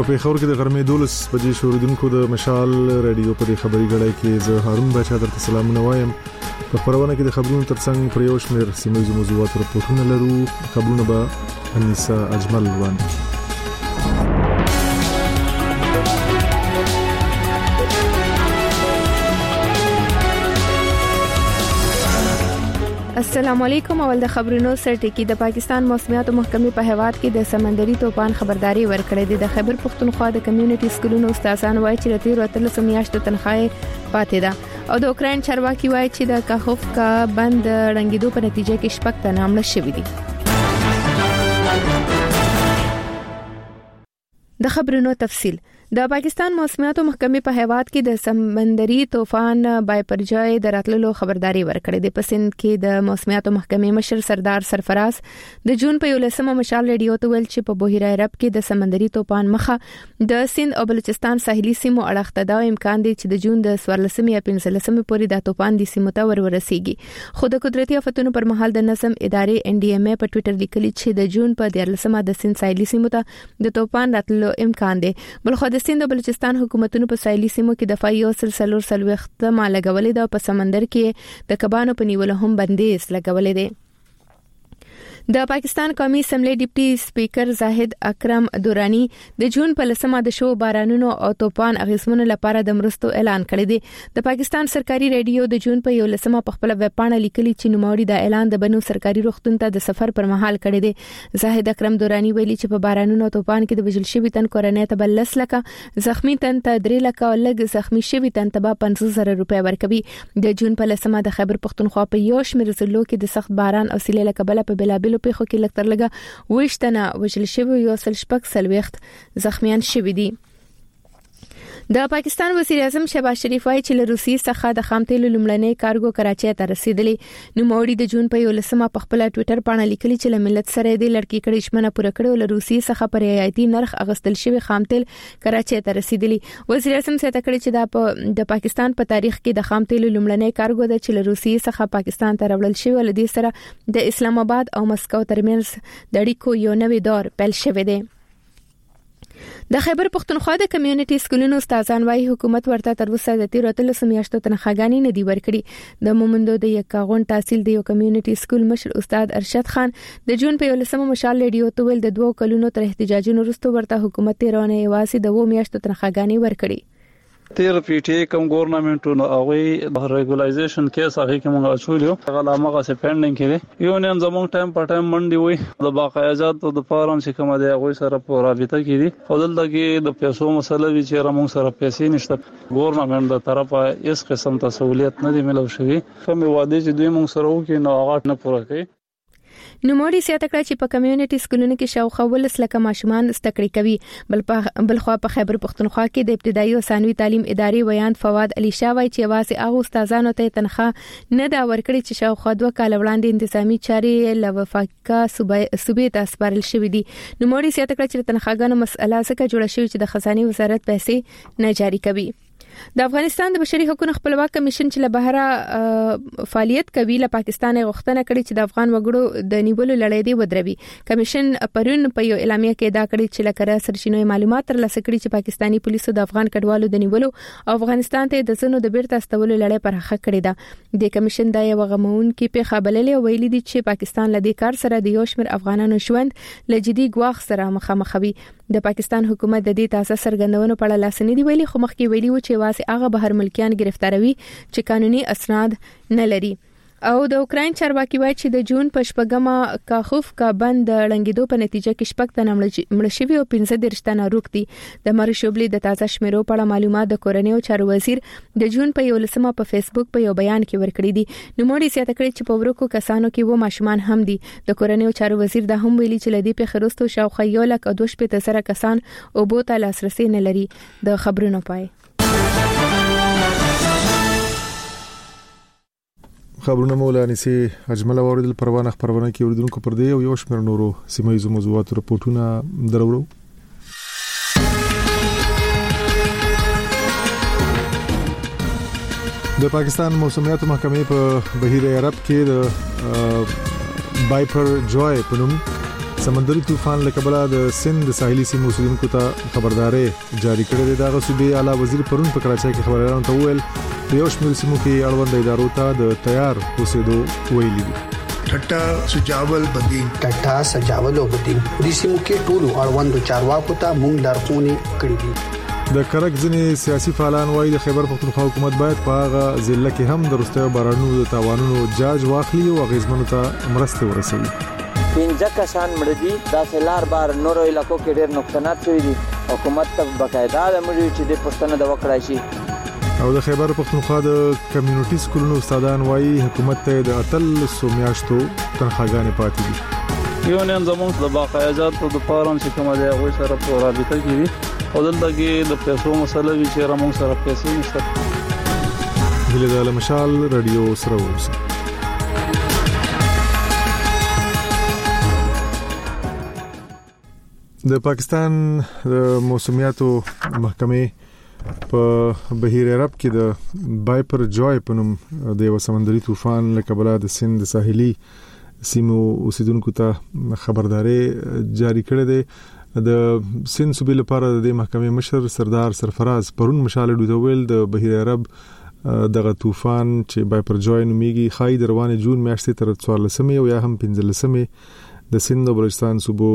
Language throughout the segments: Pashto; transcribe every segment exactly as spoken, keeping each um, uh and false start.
په پیښور کې د غرمې دولس بجې شوریدونکو د مشال رادیو په خبري غړای کې زه هارون بچا درته سلامونه وایم. په خبرونه کې د خبرونو ترڅنګ پر یو شمېر سیمه موضوعات راپورټونه لرو. خبرونه به انیسا اجمل وړاندې. السلام علیکم. اول د خبرونو سرټکی. د پاکستان موسمیات محکمې په هواد کې د سمندري طوفان خبرداري ورکړې ده. د خیبر پختونخوا د کمیونټي سکولونو استادان وایي چې د تیر اتلس میاشتو تنخواه پاتې ده او د اوکرين چارواکي وایي چې د کاخوف کا بند رنګیدو په نتیجه کې شپږ تنه مړه شوي دي. د خبرونو تفصیل. د پاکستان موسمیات محکمې په هواد کې د سمندري طوفان بایپرجای د راتللو خبرداري ورکړې ده. په سند کې د موسمیات محکمې مشر سردار سرفراز د جون په یولسمه مشال رادیو ته ویل چې په بحیره عرب کې د سمندري طوفان مخه د سند او بلوچستان ساحلي سیمو اړخ ته د امکان دی چې د جون د څوارلسمې یا پنځلسمې پورې د طوفان د سیمو ته ور ورسیږي. خو د قدرتي آفتونو پر مهال د نظم ادارې ان ډي ام ای په ټوئیټر لیکلي چې د جون په دیارلسمه د سند ساحلي سیمو ته د طوفان راتللو امکان دی. بلخو د سند او بلوچستان حکومتونو په ساحلي سیمو کې دفاعي او سلسله سلوخت ما لګولې ده. په سمندر کې د کبانو په نیولو هم بندیز لګولې ده. د پاکستان قومي اسمبلی ډیپټي سپیکر زاهد اکرم دورانی د جون په لسمه د شو بارانونو او طوفان اغیزمنو لپاره د مرستو اعلان کړی دی. د پاکستان سرکاري رادیو د جون په یو لسمه په خپل ویب پاڼه لیکلي چې نوموړي د اعلان د بنو سرکاري روغتون ته د سفر پر مهال کړی دی. زاهد اکرم دورانی ویلي چې په بارانونو او طوفان کې د وژل شوي تن کورنۍ ته بلس لکه زخمی تن ته درې لکه او لږ زخمی شوي تن ته پنځه زره روپۍ ورکوي. د جون په لسمه د خیبر پختونخوا په یو شمېر ضلعو کې د سخت باران او سیلۍ له کبله په بلابل پیښو کې لکتر لګه وښتنه وژل شوی یو سل شپږ سلويخت زخمیان شوي دي. د پاکستان وزیر اعظم شهباز شریف وايي چې له روسیې څخه د خام تیلو لومړنۍ کارګو کراچۍ ته رسیدلی. نو موړي د جون په یو لسمه په خپل ټوئیټر باندې لیکلي چې له ملت سره د لړکی کړي شمنه پوره کړو له روسیې څخه پر رعایتي نرخ اغستل شوی خام تیل کراچۍ ته رسیدلی. وزیر اعظم څه تکړه چې د د پاکستان په تاریخ کې د خام تیلو لومړنۍ کارګو د چې له روسیې څخه پاکستان ته راوړل شوی ل دې سره د اسلام آباد او مسکو ترمنځ د اړیکو یو نوې دور پیل شوی دی. د خیبر پختونخوا د کمیونټي سکولونو استادان وايي حکومت ورته تر اوسه د تیر اتلس میاشتو تنخواګانی نه دی ورکړي. د مومندو د یکاغون تحصیل د یو کمیونټي سکول مشر استاد ارشد خان د جون په یولسمه مشال رادیو ته ویل د دوه کلونو تر احتجاجونو وروسته ورته حکومت تیرونه یواسي د و میاشتو تنخواګانی ورکړي. تیر پی ټی کوم ګورنمنټونو هغه د ریګولایزیشن کیس هغه کوم غاښولیو هغه لامغه سه پینډینګ کړي. یو نن زموږ ټایم په ټایم منډي وي د باقاعدت د فارم چې کوم دی هغه سره په رابطه کړي. خپل دغه د پیسو مسله وی چې رمون سره پیسې نشته. ګورنمنټ د طرفه هیڅ قسم ته سہولیت نه دی ملو شوی. کوم وعده چې دوی موږ سره وکړي نو هغه نه پوره کوي. نو موړي سیاته کړ چې په کمیونټي سکولونو کې شاوخوا ولس لکه ماشومان استکړی کوي. بل په بل خو په خیبر پختونخوا کې د ابتدایي او ثانوي تعلیم ادارې ویاند فواد علي شاه وایي چې واسه هغه استادانو ته تنخواه نه دا ورکړي چې شاوخوا دوه کال وړاندې انتظامی چارې له وفاقه صوبې ته سپارل شوې دي. نو موړي سیاته کړ چې تنخواګانو مسله څخه جوړه شوې چې د خزانه وزارت پیسې نه جاری کوي. د افغانستان د بشري حقوقو خپلواک کمیشن چې له بهره فعالیت کوي له پاکستان غوښتنه کړې چې د افغان وګړو د نیولو لړۍ دی ودروي. کمیشن پرون په یو اعلامیه کې دا کړی چې لکه سرچینو معلومات ترلاسه کړي چې پاکستانی پولیسو د افغان کډوالو د نیولو او افغانستان ته د زنو د بیرته استولو لړۍ پرخه کړې ده. د کمیشن د یو غمون کې په خبرلې ویلي دي چې پاکستان له دې کار سره د یو شمېر افغانانو ژوند له جدي ګواښ سره مخامخ وي. د پاکستان حکومت د دې تاسو سرګندونو په اړه لاسنی دی ویلي خو مخکې ویلي و چې واسه هغه بهر ملکیان گرفتاروي چې قانوني اسناد نه لري. او د اوکرين چارواکي وایي چې د جون په شپږمه کاخوف کا بند لنګیدو په نتیجه کې شپږ تنه مړ شوي او پنځه دېرش تنه روغ دي. د مر شوبلي د تازه شمیرو په اړه معلومات د کورنۍ او چارو وزیر د جون په یو لسمه په فیسبوک په یو بیان کې ورکړي دي. نو موړي سیاته کړی چې په ورکو کسانو کې و ماشومان هم دي. د کورنۍ او چارو وزیر د هم ویلي چې لدی په خروستو شاوخوا یو لک او دوه شپږ زره کسان او بوته لاسرسي نه لري. د خبرونو پای خبرونه مولانا سي اجمل اوریدل پروانه خبرونه کې اوریدونکو پر دی او یو شمېر نورو سیمایي موضوعات راپورټونه دروړو. د پاکستان موسمیات محکمې په بحیره عرب کې د بایپر جوای په نوم سمندري طوفان له کبله د سند ساحلي سیمو اوسیدونکو ته خبرداري جاری کړې ده. د صوبې اعلی وزیر پرون په کراچۍ کې خبريالانو ته وویل د یو شمېر سیمو کې اړوند ادارو ته د تیار اوسېدو ویلي دي. ټټا سجاول بدین ټټا سجاول او بدین د سیمو کې ټولو اړوند چارواکو ته مونږ لارښوونې کړې دي. د کرک ځینې سیاسي فعالان وایي د خیبر پختونخوا حکومت باید په هغه ضلع کې هم د وروستیو بارانونو د تاوانونو جاج واخلي او غیزمنو ته مرسته ورسوي. پنځه کسان مړ دي. دا سلار بار نورو علاقو کې ډېر نقصانات شوي دي. حکومت ته بقاعده د مړي چې د پښتنه د وکړای شي. او د خیبر پختونخوا د کمیونټي سکولونو استادان وایي حکومت ته د اتل سومیاشتو تنخواګانې پاتې دي. یونین زموږ د باقاعده د پارم چې کومه دی هغه سره په رابطه کې دي او دلته کې د پیسو مسله وی چې موږ سره پیسې نشته. هله د مشال رادیو سره اوسه. د پاکستان د موسمیاتو محکمې په بحیر عرب کې د بایپر جوای په نوم د یو سمندري طوفان له کبله د سند ساحلي سیمو اوسیدونکو ته خبرداري جاری کړې ده. د سند صوبې لپاره د محکمې مشر سردار سرفراز پرون مشال ډوټویل د بحیر عرب دغه طوفان چې بایپر جوای نوميږي خای د روان جون میاشتې تر څوارلسمې او یا هم پنځلسمې د سند او بلوچستان صوبو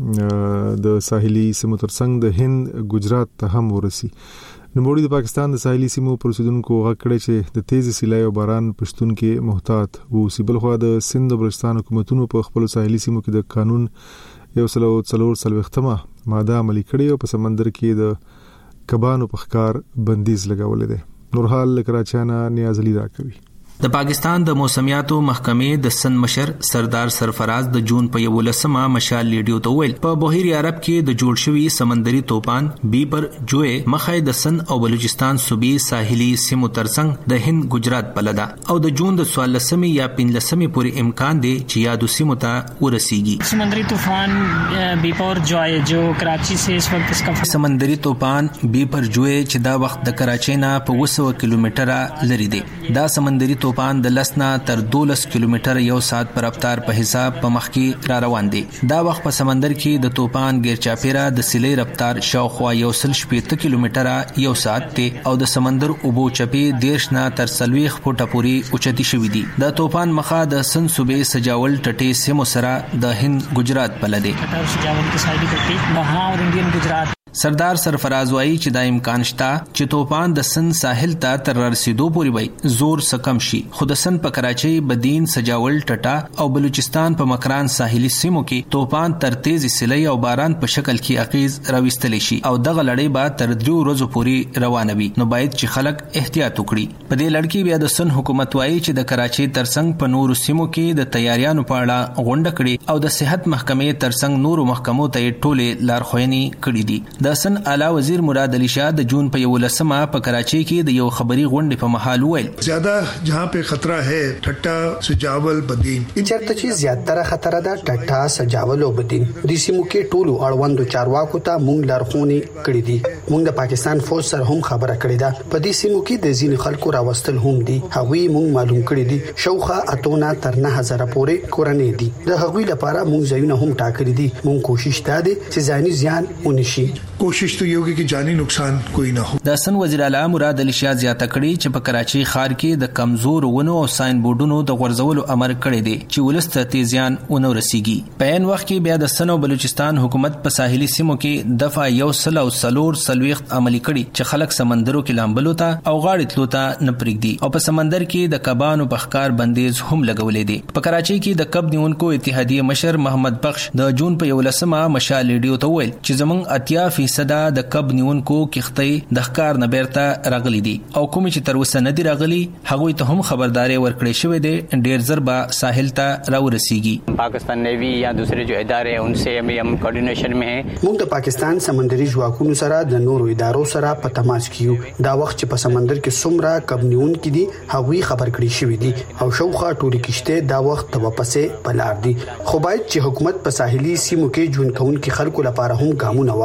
د ساحلي سیمو ترڅنګ د هند ګجرات ته هم ورسي. نوموړي د پاکستان د ساحلي سیمو پر اوسیدونکو غکړه چې د تیز سیلای او باران پښتون کې محتاط وو. سیبل خو د سند او بلوچستان حکومتونو په خپل ساحلي سیمو کې د قانون یو سلو څلور سلوختمه ماده عملي کړې او په سمندر کې د کبانو په ښکار بندیز لګولې ده. نورحال کراچیانا نیاز علی راکوي. د پاکستان د موسمیاتو محکمې د سند مشر سردار سرفراز د جون په یولسمه مشال لیډیو ته ویل په بحیر عرب کې د جوړ شوی سمندري طوفان بیپر جوی مخای د سند او بلوچستان صوبې ساحلي سیمو ترڅنګ د هند ګجرات بلدا او د جون د څوارلسمې یا پنځلسمې پورې امکان دی چې یادو سیمو ته ورسیږي. سمندری طوفان بیپر جوی جو کراچی سے اس وقت اس کا سمندري طوفان بیپر جوی چې دا وخت د کراچۍ نه په وسو کیلومتره لري دی. دا سمندري طوفان د لسنا تر دولس کیلومتر یو ساعت پر رفتار په حساب په مخ کې را روان دي. دا وخت په سمندر کې د طوفان ګیرچاپیرا د سیلې رفتار شاوخوا یو سل شپږ کیلومتر یو ساعت ته او د سمندر اوبو چپی دیرش نه تر سلويخ فوټه پورې اوچتي شوې دي. د طوفان مخه د سن صوبې سجاول ټټي سیمو سره د هند ګجرات بلده سجاول کې سایډي ټټي مها او انډین ګجرات. سردار سرفراز وایي چې دا امکان شته چې طوفان د سند ساحل ته تر رسیدو پورې وي زور سکم شي. خو د سند په کراچۍ بدین سجاول ټټا او بلوچستان په مکران ساحلي سیمو کې طوفان تر تیز سیلۍ او باران په شکل کې اغیز راوستل شي او دغه لړۍ به تر دریو ورځو پورې روانه وي. نو باید چې خلک احتیاط وکړي. په دې لړ کې بیا د سند حکومت وایي چې د کراچۍ ترڅنګ په نورو سیمو کې د تیاریانو په اړه غونډه کړي او د صحت محکمې ترڅنګ نورو محکمو ته ټولې لارښوونې کړې دي. د سن اعلی وزیر مراد علی شاه د جون په یولسمه په کراچۍ کې د یو خبري غونډې په محل ویل زیاده جہاں په خطر ہے ټټا سجاول بدین چرته چې زیاتره خطر ده ټټا سجاول او بدین د سیمو کې ټولو اړوندو چارواکو ته مونږ لارښوونې کړې دي. مونږ د پاکستان فوج سره هم خبره کړې ده. په دې سیمو کې د ځینې خلکو راوستل هم دي. هغوی مونږ معلوم کړی دي شوخه اتونه تر نه هزار پورې کورنۍ دي. د هغوی لپاره مونږ ځایونه هم ټاکلي دي. مونږ کوشش کوي چې ځاني زیان ونشي. کوشش تو یو کې جانی نقصان کوئی نه هو. د سن وزیر اعلی مراد علی شاه زیاته کړي چې په کراچۍ ښار کې د کمزور ونو او ساين بورډونو د غورځولو امر کړی دی چې ولست ته زیان ونه رسیږي. په ان وخت کې بیا د سن او بلوچستان حکومت په ساحلي سیمو کې دفعه یو سل او سلور سلويخت عملي کړي چې خلک سمندرو کې لامبلو ته او غاړې تلو ته نه پرېږدي او په سمندر کې د کبانو په ښکار بندیز هم لګولې دي. په کراچۍ کې د کب نیونکو اتحادیه مشر محمد بخش د جون په یولسمه مشال لیډیو ته ویل چې زمونږ اتیا فیصد د کب نیونکو کښتۍ د ښکار نه بیرته راغلي دي او کوم چې تر اوسه نه دي راغلي هغوی ته هم خبرداري ورکړې شوې ده. ډېر زر به ساحل ته راورسیږي. پاکستان نیوی یا دوسرے جو ادارے ہیں ان سے ہم کوارډینیشن میں ہیں. موږ د پاکستان سمندري ځواکونو سره د نورو ادارو سره په تماس کې یو. دا وخت چې په سمندر کې څومره کب نیونکي دي هغوی خبر کړي شوې دي او شوخه ټولې کشته دا وخت ته واپسې بلار دي. خو باید چې حکومت په ساحلي سیمو کې ژوند کوونکو خلکو لپاره هم ګامونه واخلي.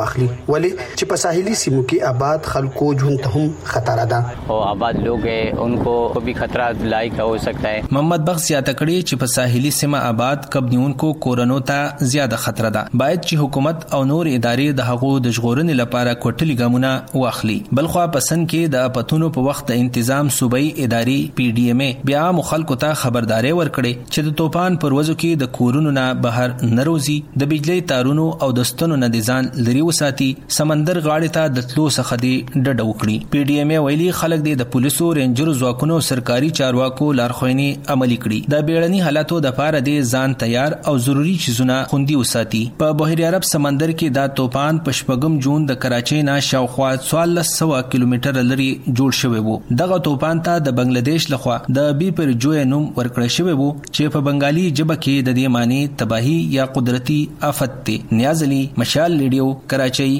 ولی چې په ساحلي سیمو کې آباد خلکو ژوند ته هم خطر ده او آباد لوگ ہیں انکو بھی خطرہ لاحق ہو سکتا ہے. محمد بخش زیاته کړي چې په ساحلي سیمه آباد کبنیونکو کورونو ته زیاده خطر ده. باید چې حکومت او نور ادارې د هغو د ژغورنې لپاره کوټلي ګامونه واخلي. بلخوا پسند کې د اپتونو په وخت د تنظیم صوبایي ادارې پی ډی ایم بیا مخالکو ته خبرداري ورکړي چې د توپان پر ورځو کې د کورونو نه بهر نروزي، د بجلی تارونو او د ستنو نه د ځان لري وساتي، سمندر غاړې ته د تلو څخه دی ډډه وکړي. پی ډی ایم ویلي خلک د پولیسو، رینجر ځواکونو، سرکاري چارواکو لارښوونې عملي کړي. د بیړني حالاتو د پاره د ځان تیار او ضروری چیزونه خوندي وساتي. په بحر عرب سمندر کې دا توپان په شپږم جون د کراچۍ نه شاوخوا څوارلس سوه کیلومتره لري جوړ شوی وو. دغه توپان ته د بنگلاديش لخوا د بي پر جوی نوم ورکړی شوی وو چې په بنگالي ژبه کې د دې معنی تباہی یا قدرتی آفت دی. نیاز علي، مشال ریډیو، کراچۍ.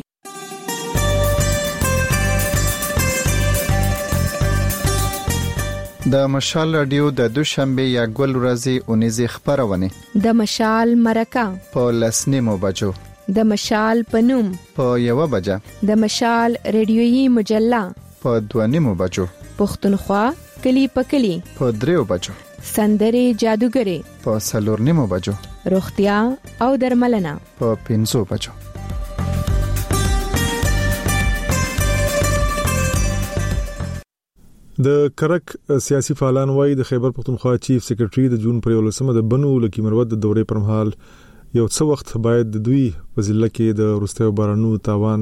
د مشال رادیو د دوشنبه یا ګل ورځې اونیزه خبرونه د مشال مرکه په لسنیمو بجو، د مشال پنوم په یو بجه، د مشال ریډیویي مجله په دوانیمو بجو، پښتونخوا کلی پکلی په دریو بجو، سندري جادوګری په سلورنیمو بجو، روغتیا او درملنه په پنځو بجو. د کرک سیاسي فعالان وایي د خیبر پختونخوا چیف سیکریټري د جون پر یولسمه د بنو لکی مروت د دورې پر مهال یو څه وخت باید د دوی په ضلع کې د وروستیو بارانو تاوان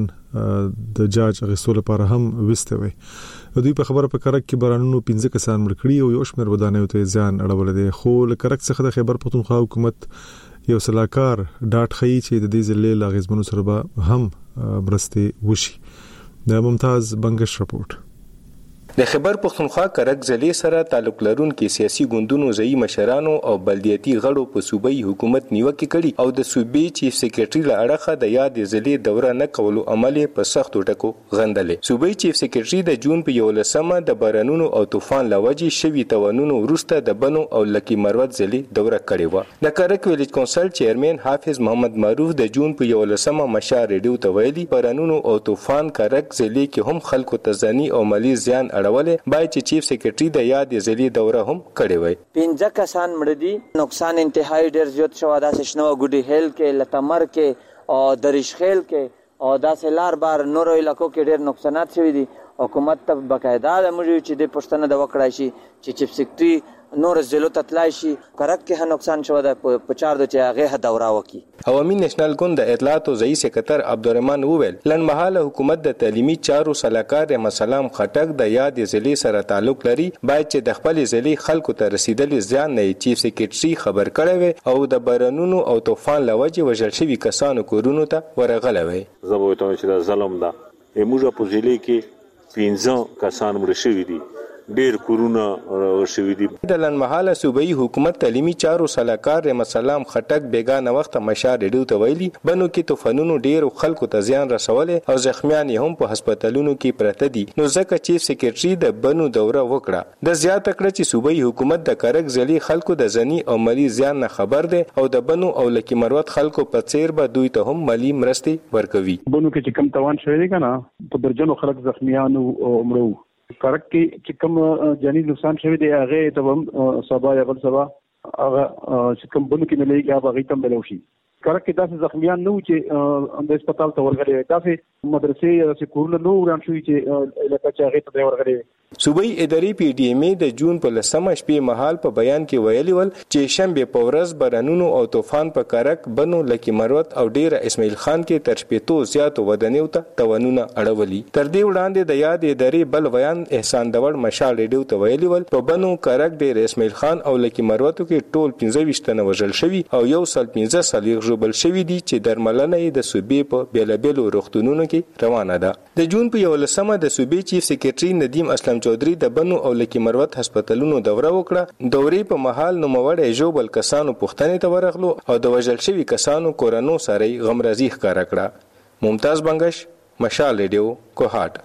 د جاج غوښتلو لپاره هم وسته وي. دوی په خبره په کرک کې بارانونو پنځه کسان مړ کړي او یو شمېر ودانیو ته ځان اړول دي. خو له کرک څخه د خیبر پختونخوا حکومت یو سلاکار ډاټ خي چې د دې ضلع لاغزمنو سره به هم برسته وشي. د ممتاز بنگش رپورت. د خیبر پختونخوا کرک ضلع سره تعلق لرونکي سیاسي ګوندونو ځایي مشرانو او بلدیاتي غړو په صوبایي حکومت نیوکه کړي او د صوبې چیف سیکریټري له اړخه د یاد ضلع دوره نه کولو عمل په سختو ټکو غندلې. صوبایي چیف سیکریټري د جون په یولسمه د بارانونو او طوفان لوجې شوي توانونو وروسته د بنو او لکی مروت ضلع دوره کړې و. د کرک ویلیج کونسل چیرمن حافظ محمد معروف د جون په یولسمه مشال ریډیو ته ویلي بارانونو او طوفان کرک ضلع کې هم خلکو ته ځاني او مالی زیان اړولې باید چې چیف سیکریټري د یاد ضلع دوره هم کړې وای. پنځه کسان مړ دي، نقصان انتهایی ډیر زیات شو. داسې شنو ګډي هیل کې، لتمر کې او درشخیل کې او داسې لار بار نورو علاقو کې ډیر نقصانات شوي دي. حکومت ته بقاعده د مړي چې د پښتنه د وکړای شي چې چیف سیکریټري نور ضلعو ته تلای شي. کرک کې هم نقصان شو ده په چار د چې هغه دوره وکي. عوامي نېشنل ګوند د اطلاعات او ځایي سکرټر عبدالرحمن وویل لنډمهاله حکومت د تعلیمي چارو سلاکار مسلام خټک د یاد ضلع سره تعلق لري باید چې د خپل ضلع خلکو ته رسیدلې ځان نه چیف سیکریټري خبر کړی وي او د بارانونو او طوفان لوجې وژل شوي کسانو کورونو ته ورغلی وي. زه به وایم چې دا ظلم ده. موږ په ضلع کې پنځه کسان مړه شوي دي، ډیر کورونه ورشوي دي. د لنډمهاله صوبایي حکومت تعلیمي چارو سلاکار رحمت سلام خټک بیګانه وخت مشال ریډیو ته ویلي بنو کې طوفانونو ډیر خلکو ته زیان رسولې او زخمیان هم په هسپتالونو کې پراته دي. نو ځکه چیف سیکریټري د بنو دوره وکړه. د زیاته کړه چې صوبایي حکومت د کرک ضلع خلکو د ځنی او مالی زیان نه خبر دی او د بنو او لکی مروت خلکو په څیر به دوی ته هم مالی مرستې ورکوي. بنو کې چې کم توان شوی دی کنه په درجنو خلک زخمیان او مړو. کرک کې چې کوم جاني نقصان شوی دی هغه ته هم سبا یا بل سبا هغه چې کوم بنو کې نه لګي هغه غي تم بلو شي. کرک کې داسې زخمیان نو چې د هسپتال ته ورغلي، داسې مدرسې یا کورونه نو وران شوی چې علاقه چې هغه ته ورغلي. صوبایي ادارې پی ډی ایم د جون په لسمه شپې مهال په بیان کې ویلي ول چې شنبه په ورځ بارانونو او طوفان په کرک، بنو، لکی مروت او ډیره اسماعیل خان کې تر شپېتو زیاتو ودانیو ته توانونه اړولي. تر دې وړاندې د یاد ادارې بل بیان احسان دور مشال ریډیو ته ویلي ول په بنو، کرک، ډیره اسماعیل خان او لکی مروتو کې ټول پنځه ویشت تنه وژل شوي او یو سل پنځه څلوېښت ژوبل شوي دي چې درملنه یې د صوبې په بیلابیلو روغتونونو کې روانه ده. د جون په یولسمه د صوبې چیف سیکریټري ندیم اسلم چودري د بنو او لکی مروت هسپتالونو دوره وکړه. دورې په مهال نوموړی ژوبل کسانو پوښتنې ته ورغلو او د وژل شوي کسانو کورنو سره یې غمرازي ښکاره کړه. ممتاز بنگش، مشال ریډیو، کوهاټ.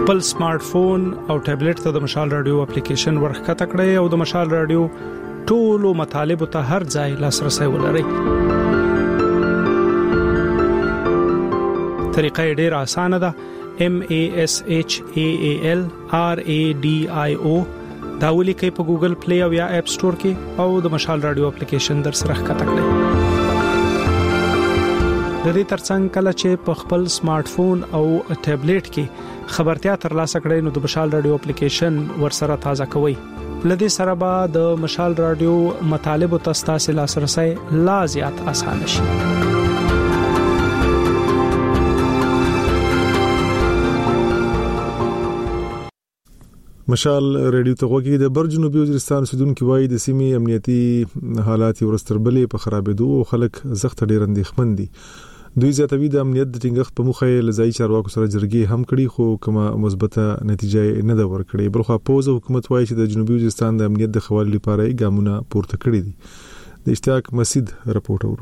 خپل سمارټ فون او ټابلیټ ته د مشال رادیو اپلیکیشن ورخته کړئ او د مشال رادیو ټولو مطالب ته هر ځای لاسرسي ولرئ. طریقه ډېره اسانه ده. M A S H A A L R A D I O دا ولیکئ په ګوګل پلی او یا اپ سٹور کې او د مشال رادیو اپلیکیشن در سره ښکته کړئ. د دې ترڅنګ کله چې په خپل سمارټ فون او ټابلیټ کې خبرتیا ترلاسه کړئ نو د مشال رادیو اپلیکیشن ورسره تازه کوئ. لدې سره به د مشال رادیو مطالب او تاسو لاسرسي لا زیات اسانه شي. مشال ریډیو ته وګورئ. د بر جنوبي وزیرستان سودونکو وایي د سیمې امنیتي حالات ورستربلې په خرابېدو او خلک زخت ډېر اندېښمن دي. دوی زیاتوي د امنیت د ټینګښت په موخه لزای چارواکو سره جرګې هم کړي خو کومه مثبته نتیجه نه ده ورکړې. بلخو پوز حکومت وایي چې د جنوبي وزیرستان د امنیت د خوالي لپاره ګامونه پورته کړي دي. د اشتیاق مسعود رپورټ اورو.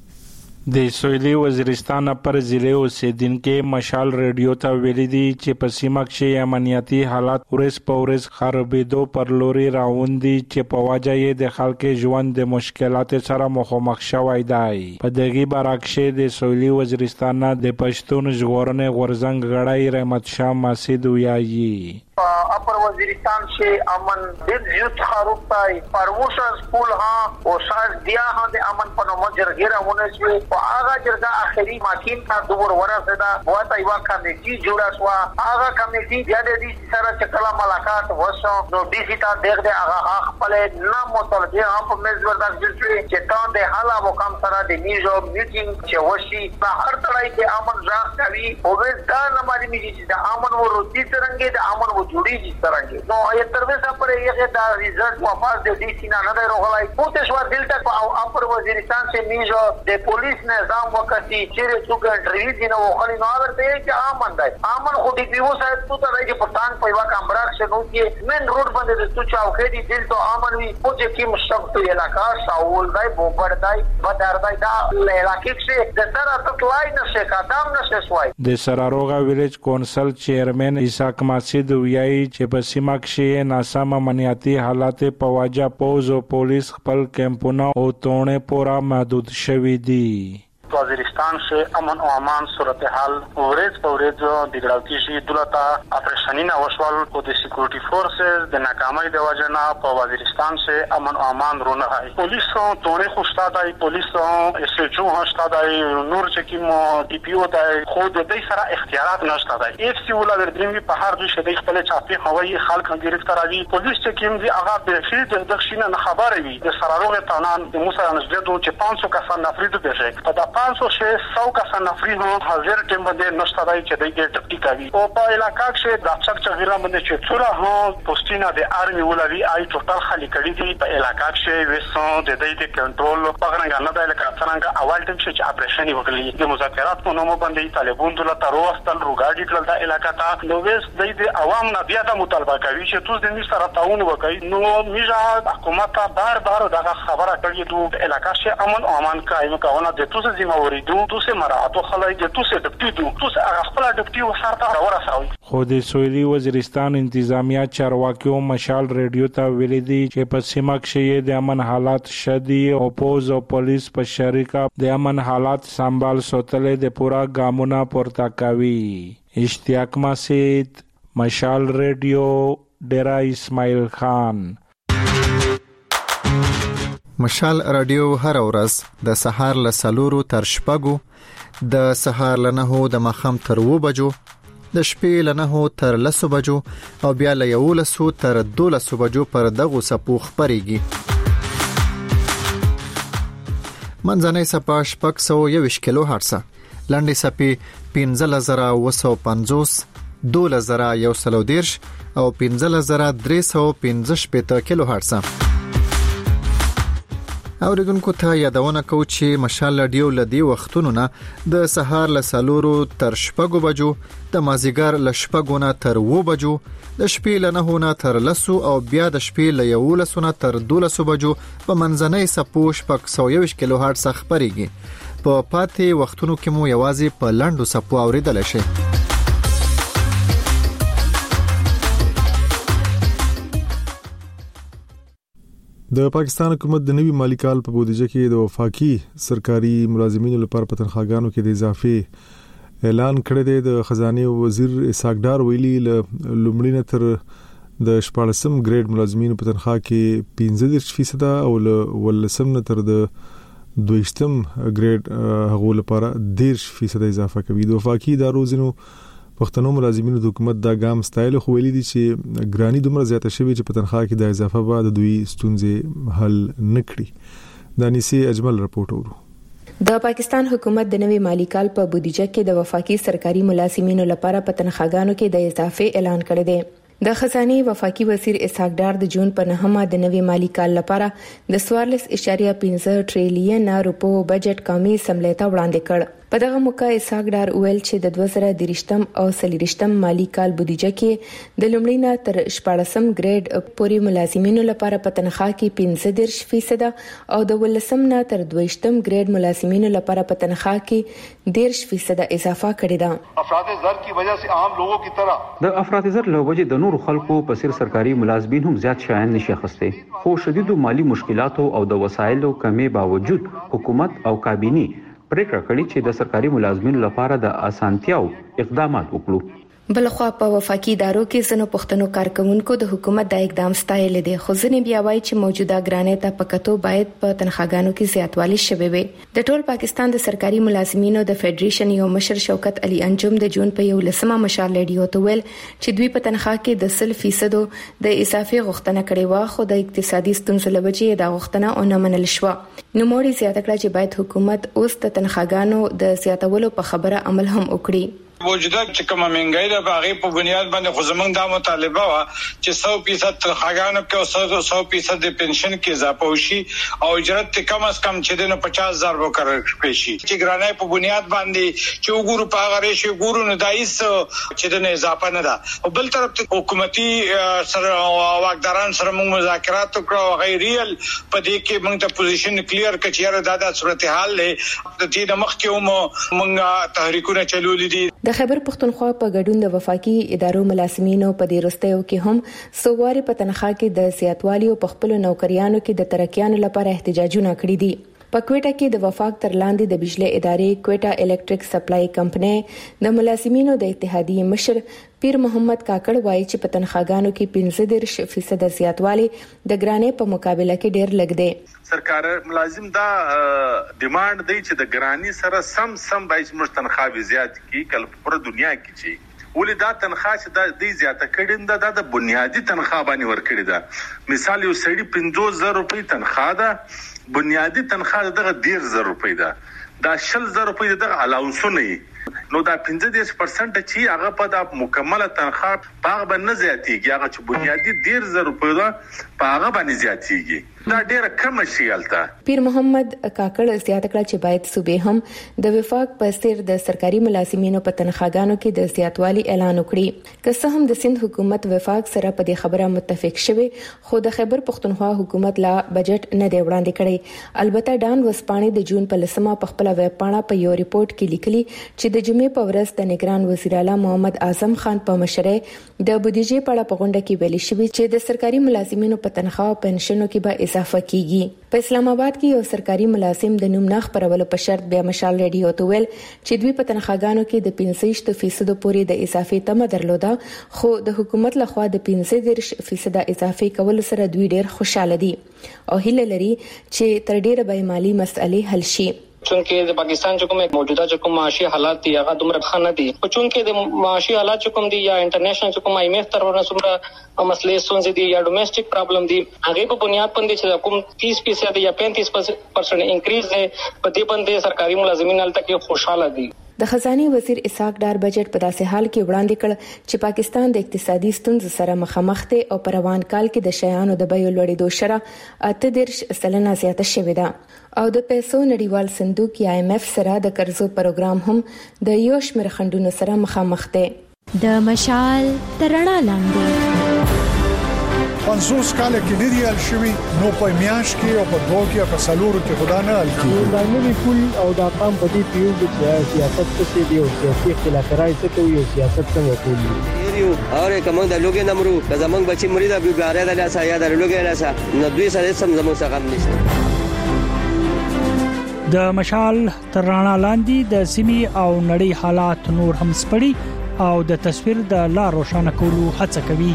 د سویلي وزیرستان پر ضلع اوسیدونکو مشال ریډیو ته ویلي دي چې په سیمه کې امنیتي حالات ورځ په ورځ خرابېدو پر لوري روان دي چې په وجه یې د خلکو ژوند د مشکلاتو سره مخامخ شوی دی. په دغه برعکس د سویلي وزیرستان د پښتون ژغورنې غورځنګ غړی رحمت شاه مسعود ویایي اپر وزیرستان سے امن دل یوت خروق تای پرموشن سکول ہاں او ساز دیا ہاں دے امن پنو مجرگیرہ ہونے سے او آغا جرگا آخری ماکین تا دور ورہ سدا بہت ایوہ کمیٹی جوڑا سوا آغا کمیٹی جادے دی سارا چکلا ملاقات وسو نو ڈی سی تا دیکھ دے آغا آخ پلے نام مطلبی ہاں پا میزور داک جلسوی چیتان دے حالا وہ کام سارا دے نیزو میٹنگ چے وشی نا ہر طرح دے امن راک کبھی او بیس دا نماری میجی چی دا امن وہ روتی سرنگے دا امن وہ جوڑی جس طرح کے نو یہ ترویسا پر یہ دا ریزلٹ واپس دے ڈی سی نا ندے روغلائی پوتے شوار دل تک اپر وزیرستان سے میجو دے پولیس نظام وقتی چیرے چوکے انٹرویز دینا وہ خلی نو آگر تے کہ آمن دائی آمن خودی پیو ساید تو تا رہی کہ پرتان پیوا کامبراک سے نو کیے مین روڈ بندے دے تو چاوکے دی دل تو آمن وی پوچے کی مشتق تو علاقہ ساول دائی بوبر دائی بدار دائی دا علاقے سے دے سرا تک لائی نشے کا دام نشے سوائی دے سراروغا ویلیج کونسل چیئرمین عیساق مسعود ویایي چې په سیمه کې ناسم امنیتي حالات په وجه پوز او پولیس خپل کیمپونه او تونه پورا محدود شوي دي. وزیرستان سے امن و امان صورتحال ورز پورز بگڑاوتی شي دولتا آپریشنینا وشوال او د سکیورٹی فورسز د ناکامۍ د وجنا په وزیرستان سے امن و امان رونه هاي پولیس تونه خوشتا دای پولیس اس ایچ او هشتا دای نور چکیم ډي پی او دای خو د دې سره اختیارات نشته دای اف سی ولا ورډرینګ په هر ځای شته خپل چاپی هوایي خلک گرفتاروي پولیس چکیم دی هغه به فید د دښینه نه خبره وي د سراروغ تانان د موسی نجدو چې پانصد کسان نفرید بهشه په د پانصد سے سو کسان نفرید حاضر ټیم باندې نشته دای چې دای ټپټی کوي او په علاقہ کې د چک چغیرا باندې چې څوره هو پوسټینا د ارمي ولوي آی ټوټل خالی کړي دي په علاقہ کې وسو د دې د کنټرول په غنګ نه د علاقہ څنګه اول ټیم چې اپریشن وکړي د مذاکرات په نوم باندې طالبون دولت روستل روګاډي کړل د علاقہ ته نو وس د عوام نه بیا د مطالبه کوي چې توس د دې سره تعاون وکړي نو میجا حکومت بار بار دا خبره کوي د علاقہ کې امن او امان قائم کول د توس ذمہ وری دو توس مراعات خلای د توس ډپټي دو توس هغه خپل ډپټي وسارته راورساوي. خو د سویلي وزیرستان انتظامیه چارواکیو مشال ریډیو ته ویلي دي چې په سیمه کې د امن حالات شدي او پوز او پولیس په شریکه د امن حالات سنبال ساتلې د پورا ګامونه پورته کوي. اشتیاق مسعود مشال ریډیو ډیرا اسماعیل خان. مشال رادیو هر ورځ د سهار له سلورو تر شپږو د سهار له نهو د ماښام تر اوو بجو د شپې له نهو تر لسو بجو او بیا له یولسو تر دولسو بجو پر دغو څپو خپرېږي. منځنۍ څپه شپږ سوه یوویشت کیلو هرټزه، لنډې څپې پنځلس زره اوه سوه پنځوس، دولس زره یو سل او دېرش او پنځلس زره درې سوه پنځه شپېته کیلو هرټزه. اوریدونکو ته یادونه کوو چې مشال رادیو له دې وختونو نه د سهار له سلورو تر شپږو بجو، د مازیګر له شپږو نه تر اوو بجو، د شپې له نهو نه تر لسو او بیا د شپې له یولسو نه تر دولسو بجو په منځنۍ څپو شپږ سوه یوویشت کیلو هرټز خپرېږي. په پاتې وختونو کې مو یوازې په لنډو څپو اوریدلی شئ. د پاکستان حکومت د نوي مالی کال په بودیجه کې د وفاقي سرکاري ملازمینو لپاره په تنخواګانو کې د اضافه اعلان کړی دی. د خزانه وزیر اسحاق ډار ویلي لومړی تر د شپږم ګریډ ملازمینو په تنخواه کې پنځه دېرش فیصد او ولسم تر د دویشتم ګریډ هغه لپاره دېرش فیصد اضافه کوي. د وفاقي ادارو ځینو پښتنو ملازمینو د حکومت دا ګام ستایل خو ویلي دي چې ګرانی دومره زیاته شوی چې په تنخواه کې د اضافه بعد دوی ستونزې حل نکړي. د انیسي اجمل رپورټ ورو. د پاکستان حکومت د نوي مالی کال په بودیجه کې د وفاقي سرکاري ملازمینو لپاره په تنخواګانو کې د اضافه اعلان کړی دی. د خزانه وفاقي وزیر اسحاق ډار د جون په نهمه د نوي مالی کال لپاره د چوارلس اعشاریه پنځه ټریلیون روپو بجټ قومي اسمبلی ته وړاندې کړ. په دغه موقع اسحاق ډار ویل چې د دوه زره دریشتم او څلوېښتم مالی کال بودیجه کې د لومړي نه تر شپږم ګریډ پورې ملازمینو لپاره په تنخواه کې پنځه دېرش فیصد او د ولسم نه تر دویشتم ګریډ ملازمینو لپاره په تنخواه کې دېرش فیصد اضافه کړی ده. افراط زر کی وجہ سے عام لوگوں کی طرح د افراط زر له وجې د نورو خلکو په سر سرکاري ملازمین هم زیات شایان نشي اخیستی، خو شدیدو مالی مشکلاتو او د وسایلو کمی باوجود حکومت او کابینه پریکړه کړې چې د سرکاري ملازمینو لپاره د اسانتیاو اقدامات وکړو. بلخوا په وفاقي ادارو کې زنو پښتنو کارکونکو د حکومت د اقدام ستایل دي، خو ځنې بیا وایي چې موجوده ګرانۍ ته پکتو باید په تنخواګانو کې زیاتوالی شوي وي. د ټول پاکستان د سرکاري ملازمینو د فدریشن یو مشر شوکت علي انجم د جون په یو لسمه مشال رادیو ته ویل چې دوی په تنخواه کې د سل فیصد د اضافي غوښتنه کړې و، خو د اقتصادي ستونزو له وجې دا غوښتنه ونه منل شوه. نو موري زیاته کړه چې باید حکومت اوس د تنخواګانو د زیاتولو په خبره عمل هم وکړي. موجوده چې کومه منګای د باغې په بنیاد باندې خو زمونږ دا مطالبه و چې سو فیصد تنخواګانو کې او سو فیصد د پنشن کې اضافه وشي او اجرت کم از کم چې د پچاس هزار وکړل شي چې ګرانۍ په بنیاد باندې چې وګورو په هغه ریشي ګورو نه دایس چې د اضافه نه ده. او بل طرف ته حکومتي سره واکداران سره موږ مذاکرات وکړو، غیر ریل په دې کې موږ ته پوزیشن کلیر کړي چې دا د صورتحال له د دې د مخ کې هم موږ تحریکونه چلولې دي. د خیبر پښتونخوا په ګډون د وفاقي ادارو ملازمینو په دې رستیو کې هم سوواري په تنخواه کې د زیاتوالي او په خپل نوکریانو کې د ترقیانو لپاره احتجاجونه کړي دي. په کوټه کې د وفاق تر لاندې د بجلی ادارې کوټه الکتریک سپلای کمپنۍ د ملازمینو د اتحادیې مشر پیر محمد کاکړ وایي چې په تنخواګانو کې پنځه دېرش فیصد زیاتوالی د ګرانۍ په مقابله کې ډېر لږ دی. سرکار ملازم دا ډیماند دی چې د ګرانی سره سم سم بایس مر تنخواه زیات کی کل پر دنیا کې چی ولې دا تنخواه چې د دې زیاته کړي دا د بنیادی تنخواه باندې ور کړی دا. مثال یو سړی پنځوس زره روپۍ تنخواه ده، بنیادی تنخواه دغه ډیر زر روپۍ ده، دا شل زر روپۍ دغه الاونسونه نو دا پنځه دېرش پرسنټ چې هغه په د مکمله تنخواه په هغه باندې زیاتیږي، هغه چې بنیادی ډیر زر روپۍ ده په هغه باندې زیاتیږي، دا ډیره کم شي. الته پیر محمد کاکړ زیاته کړه چې باید صوبې هم د وفاق په سر د سرکاري ملازمینو په تنخواګانو کې د زیاتوالي اعلان وکړي. که څه هم د سند حکومت وفاق سره په دې خبره متفق شوی، خو د خیبر پښتونخوا حکومت لا بجټ نه دی وړاندې کړی. البته ډان وسپانې د جون په لسمه په خپل ویب پاڼه په یو ریپورت کې لیکلي چې د جمعې په ورځ د نگران وزیر اعلی محمد اعظم خان په مشرۍ د بودیجې په اړه په غونډه کې ویلي شوی چې د سرکاري ملازمینو په تنخواه او پنشنونو کې به اضافه کیږي. په اسلام آباد کې یو سرکاري ملازم د نوم نه خبرولو په شرط بیا مشال رادیو ته ویل چې دوی په تنخواګانو کې د پنځه فیصد پورې د اضافي تمه درلوده، خو د حکومت لخوا د پنځه دېرش فیصد اضافي کول سره دوی ډېر خوشاله دي او هیله لري چې تر ډیره به مالی مسئلې حل شي. چونکه د پاکستان چې کوم موجوده چې کوم معاشي حالات دي هغه دومره ښه نه دي، خو چونکه د معاشي حالات چې کوم دي یا انټرنیشنل چې کوم آی ایم ایف تر ورسره څومره مسلې ستونزې دي یا ډومېسټک پرابلم دي، هغه په بنیاد باندې چې کوم تیس فیصد یا پینتیس پرسنټ انکریز دی په دې باندې سرکاري ملازمین هلته کې خوشاله دي. د خزانه وزیر اسحاق ډار بجټ په داسې حال کې وړاندې کړ چې پاکستان د اقتصادي ستونزو سره مخامخ دی او په روان کال کې د شیانو د بیو لوړېدو شرح اته دېرش سلنه زیاته شوې ده او د پیسو نړیوال صندوق یا آی ایم ایف سره د قرضو پروګرام هم د یو شمېر خنډونو سره مخامخ دی. د مشال ترڼا لاندې پنځوس کال کې لري ال شوی نو په میاش کې او په دوه کې په سلور کې خدا نه ال کې دا نوی پول او دا قام په دې پیو چې سیاست څه دی او سیاسي اختلاف راځي ته یو سیاست څنګه کوي یو اور کوم د لوګي نمرو د زمنګ بچی مرید ابو ګاره د لاسه یا د لوګي لاسه نو دوی سره سم زمو څنګه نشته د مشال تر رڼا لاندې د سیمي او نړۍ حالات نور هم سپړي او د تصویر د لا روښانه کولو هڅه کوي.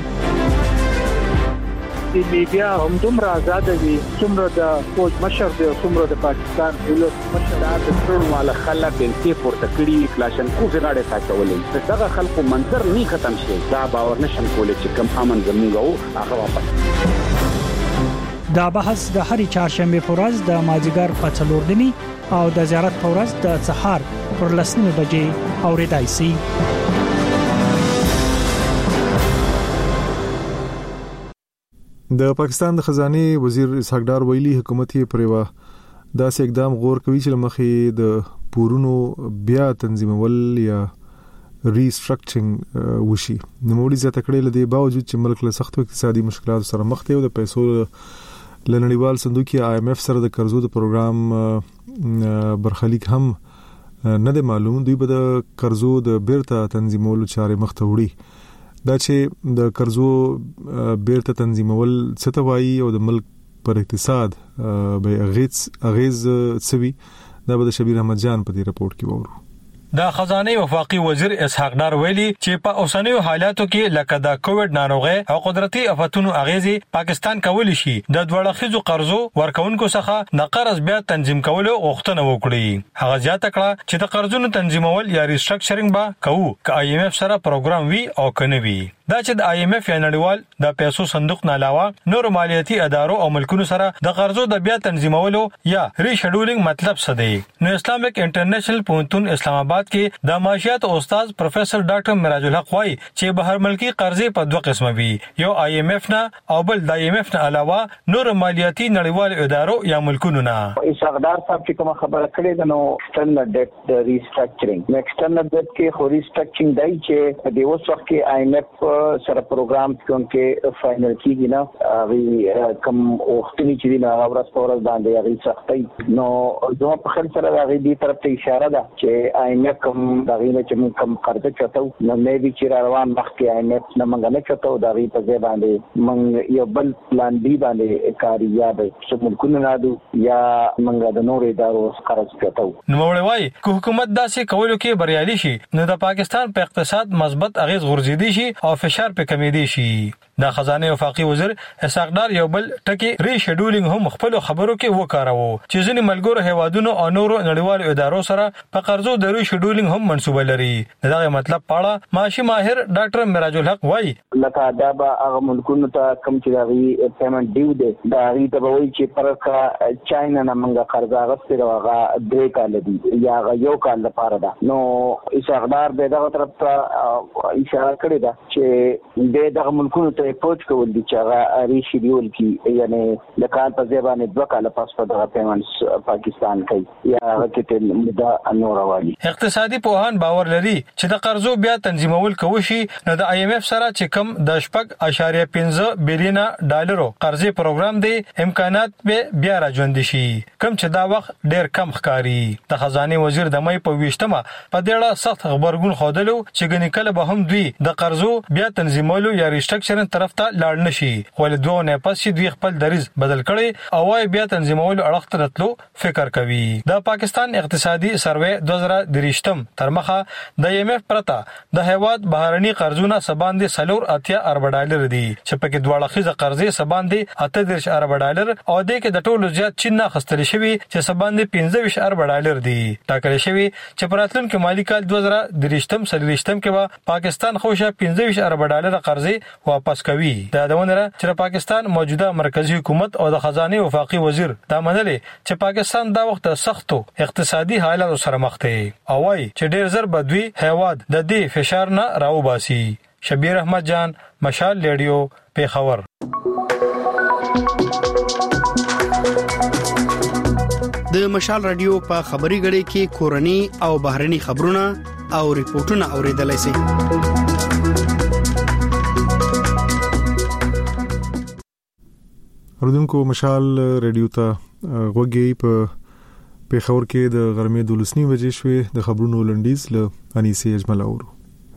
د میډیا هم دومره آزاد دي څومره د فوج مشر دی څومره د پاکستان دولت مشر د ټول مال خلک انتي پورته کړی کلاشن کو غاړه تاچولې دغه خلکو منظر نه ختم شي دا باور نشم کولای چې کم امن زموږ او هغه واپس. دا بحث د هرې چهارشنبه په ورځ د مازیګر په څلور نیمه او د زیارت په ورځ د سهار پر لسنیمه بجې اوریدای شي. د پاکستان د خزانه وزیر اسحاق ډار ویلي حکومت یې پرېوا داسې اقدام غور کوي چې لمخې د پورونو بیا تنظیمول یا ریسټرکچرینګ وشي. نوموړي زیاته کړې لدی باوجود چې ملک له سختو اقتصادي مشکلاتو سره مخ دی او د پیسو لنړیوال صندوق یا آی ایم ایف سره د قرضو د پروګرام برخلیک هم نه دی معلوم. دوی به د قرضو د بیرته تنظیمولو چارې مخ ته وړي. دا چې د قرضو بیرته تنظیمول څه ته وایي او د ملک پر اقتصاد به اغیز اغیز سوي دا به د شبیر احمد جان په دې رپورت کې وورو. د خزانه وفاقي وزیر اسحاق ډار ویلي چې په اوسنیو حالاتو کې لکه د کووډ ناروغي او قدرتي آفتونو اغیزي پاکستان کولی شي د دوړخیزو قرضو ورکونکو څخه د قرض بیا تنظیم کولو غوښتنه وکړي. هغه زیاته کړه چې د قرضونو تنظیمول یا ریسټرکچرینګ به کوو ک آی ایم ایف سره پروګرام وی او کنه وی. دا چې د آی ایم ایف یا نړیوال د پیسو صندوق نه علاوه نور مالیاتي ادارو او ملکونو سره د قرضو د بیا تنظیمولو یا ریشډولینګ مطلب څه دی. نو اسلامیک انټرنیشنل پونتون اسلام آباد کې د معاشيات استاد پروفیسور ډاکټر مراج الحق وايي چې بهر ملکی قرضې په دوه قسمه وي، یو آی ایم ایف نه او بل د آی ایم ایف نه علاوه نور مالیاتي نړیوال ادارو یا ملکونو نه. اسحاقدار صاحب چې کوم خبره کړې ده نو ایکسټرنل ډیټ د ریسټرکچرینګ نو ایکسټرنل ډیټ کې خو ریسټرکچرینګ دی چې د اوس وخت کې آی ایم ایف سره پروګرام کې فائنل کیږي نه هغه کم وختنی چې دی نه ورځ په ورځ باندې هغه سختي نو زه په خپل سره هغه دې طرف ته اشاره ده چې آی ایم ایف کوم دغه نه چې کوم قرض چتاو نو مې به چې روان وخت کې آی ایم ایف نه منګ نه چتاو دغه په ځای باندې منګ یو بل پلان دی باندې کاری یا به څومره کو نه دو یا منګ د نور ادارو قرض چتاو. نو وړوي کو حکومت داسې کولو کې بریالي شي نو د پاکستان په اقتصاد مثبت اغیز غورځېدي شي او فشار کمیدي شي. د خزانه وفاقي وزیر اسحاق ډار یو بل ټکی ری شډولینګ هم خپل خبرو کې وکاراوه چې ځینې ملګرو هیوادونو او نورو نړیوالو ادارو سره په قرضو د ری شډولینګ هم منسوبه لري. دغه مطلب پاړه ماشي ماهر ډاکټر مراج الحق وایي لکه دا به هغه ملکونو ته کم چې دغه پیمنٹ دیو دی دا ری ته وایي چې پرکا چاینا نه منګه قرض غوښتي راغه درې کال دی یا یو کال لپاره ده. نو اسحاق ډار به دغه طرف ته اشاره کړې ده چې د دغه ملکونو ته پوج کول دي چې هغه ری شیډول کی یعنی د کال په ځای باندې دوه کال پس په دغه پیمنټس پاکستان کوي یا هغه کې مده انور والی. اقتصادي پوهان باور لري چې د قرضو بیا تنظیمول کوي شي نو د آی ایم ایف سره چې کم د شپږ اشاریه پنځه بلین ډالرو قرضې پروګرام دی امکانات به بیا راځوند شي کم چې دا وخت ډیر کم ښکاری. د خزانه وزیر د مې په ویشتمه په ډېر سخت خبرګون خودلو چې ګنې کله به هم دوی د قرضو بیا تنظیمولو یا ریسټرکچرینګ طرف ته لاړ نشي خو له دوه نه پس چې دوی خپل دریز بدل کړي او وايي بیا تنظیمولو اړخ ته راتلو فکر کوي. د پاکستان اقتصادي سروې دوه زره درېشتم تر مخه د ایم ایف پرتا د هیواد بهرني قرضونه سباندې سلور اتیا ارب ډالر دي چې پکې دوه لخیزه قرضې سباندې اته دېرش ارب ډالر او د کې د ټولو زیات چین نه خستل شوی چې سباندې پنځه ویشت ارب ډالر دي. ټاکل شوی چې په راتلونکي مالی کال دوه زره درېشتم سلويشتم کې به پاکستان خوشا پنځه ویشت ارب ډالر قرضې واپس کوي. دا دونه چې پاکستان موجوده مرکزی حکومت او د خزانه وفاقي وزیر دا منلې چې پاکستان دا وخت سختو اقتصادي حالاتو سره مخ دی او وايي چې ډیر زر بدوي هیواد د دې فشار نه راوباسي. شبیر احمد جان مشال ریډیو پیښور. د مشال رادیو په خبري غړي کې کورني او بهرني خبرونه او ریپورتونه اوریدلای شئ. اوردونکو مشال ریډیو ته غوږی په پیښور کې د غرمې دولسنی بجې شوې د خبرونو لنډیز له انیسه اجمل اورو.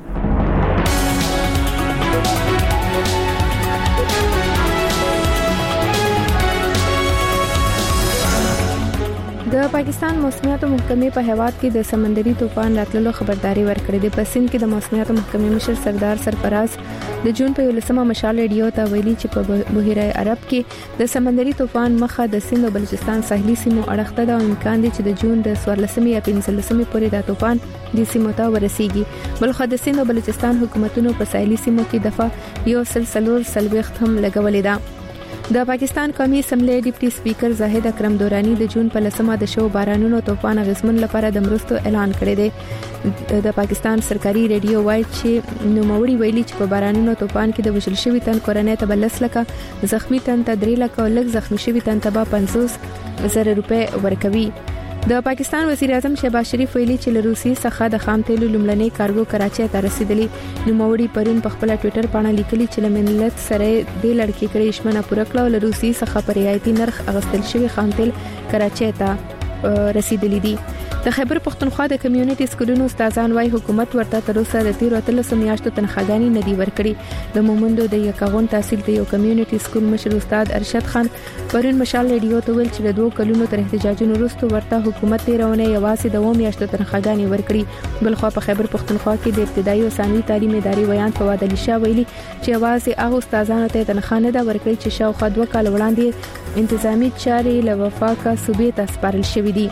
د پاکستان موسمیاتو محکمې په هیواد کې د سمندري طوفان راتللو خبرداري ورکړې ده. په سند کې د موسمیاتو محکمې مشر سردار سرفراز د جون په یولسمه مشال ریډیو ته ویلي چې په بحیره عرب کې د سمندري طوفان مخه د سند او بلوچستان ساحلي سیمو اړخته ده او امکان دی چې د جون د څوارلسمې یا پنځلسمې پورې دا طوفان د سیمو ته ورسیږي. بلخو د سند او بلوچستان حکومتونو په ساحلي سیمو کې دفعه یو سلسلور سلويخت هم لګولې ده. د پاکستان قومي اسمبلی ډیپټي سپیکر زاهد اکرم دورانی د جون په لسمه د شو بارانونو طوفان غزمن لپاره د مرستو اعلان کړی دی. د پاکستان سرکاري ریډیو وایي چې نوموړي ویلي چې په بارانونو طوفان کې د وشل شوی تن کورنۍ ته بلس لکه زخمی تن ته درې لکه او لږ زخمی شوی تن ته پنځوس زره روپۍ ورکوي. د پاکستان وزیر اعظم شهباز شریف ویلي چې له روسي څخه د خام تیلو لومړنۍ کارګو کراچۍ ته رسیدلی. نوموړي پرون په خپل ټوئیټر باندې لیکلي چې له ملت سره د لړکی کړي شمنه پوره کړه او له روسي څخه په رعایتي نرخ اغستل شوی خام تیل کراچۍ ته رسیدلی دي. د خیبر پختونخوا د کمیونټي سکولونو استادان وايي حکومت ورته تر اوسه د تیر اتلس میاشتو تنخواګانی ندي ورکړي. د مومندو د یکاغون تحصیل د یو کمیونټي سکول مشر استاد ارشد خان پرون مشال ریډیو ته ویل چې د دوه کلونو تر احتجاجونو وروسته ورته حکومت تیرونه یوازې د و میاشتو تنخواګانی ورکړي. بلخو په خیبر پختونخوا کې د ابتدایي او ثانوي تعلیم ادارې ویان فواد علي شاه ویلي چې یوازې هغه استادانو ته تنخواه نه ده ورکړي چې شاوخوا دوه کال وړاندې انتظامی چارې له وفاقه صوبې ته سپارل شوې دي.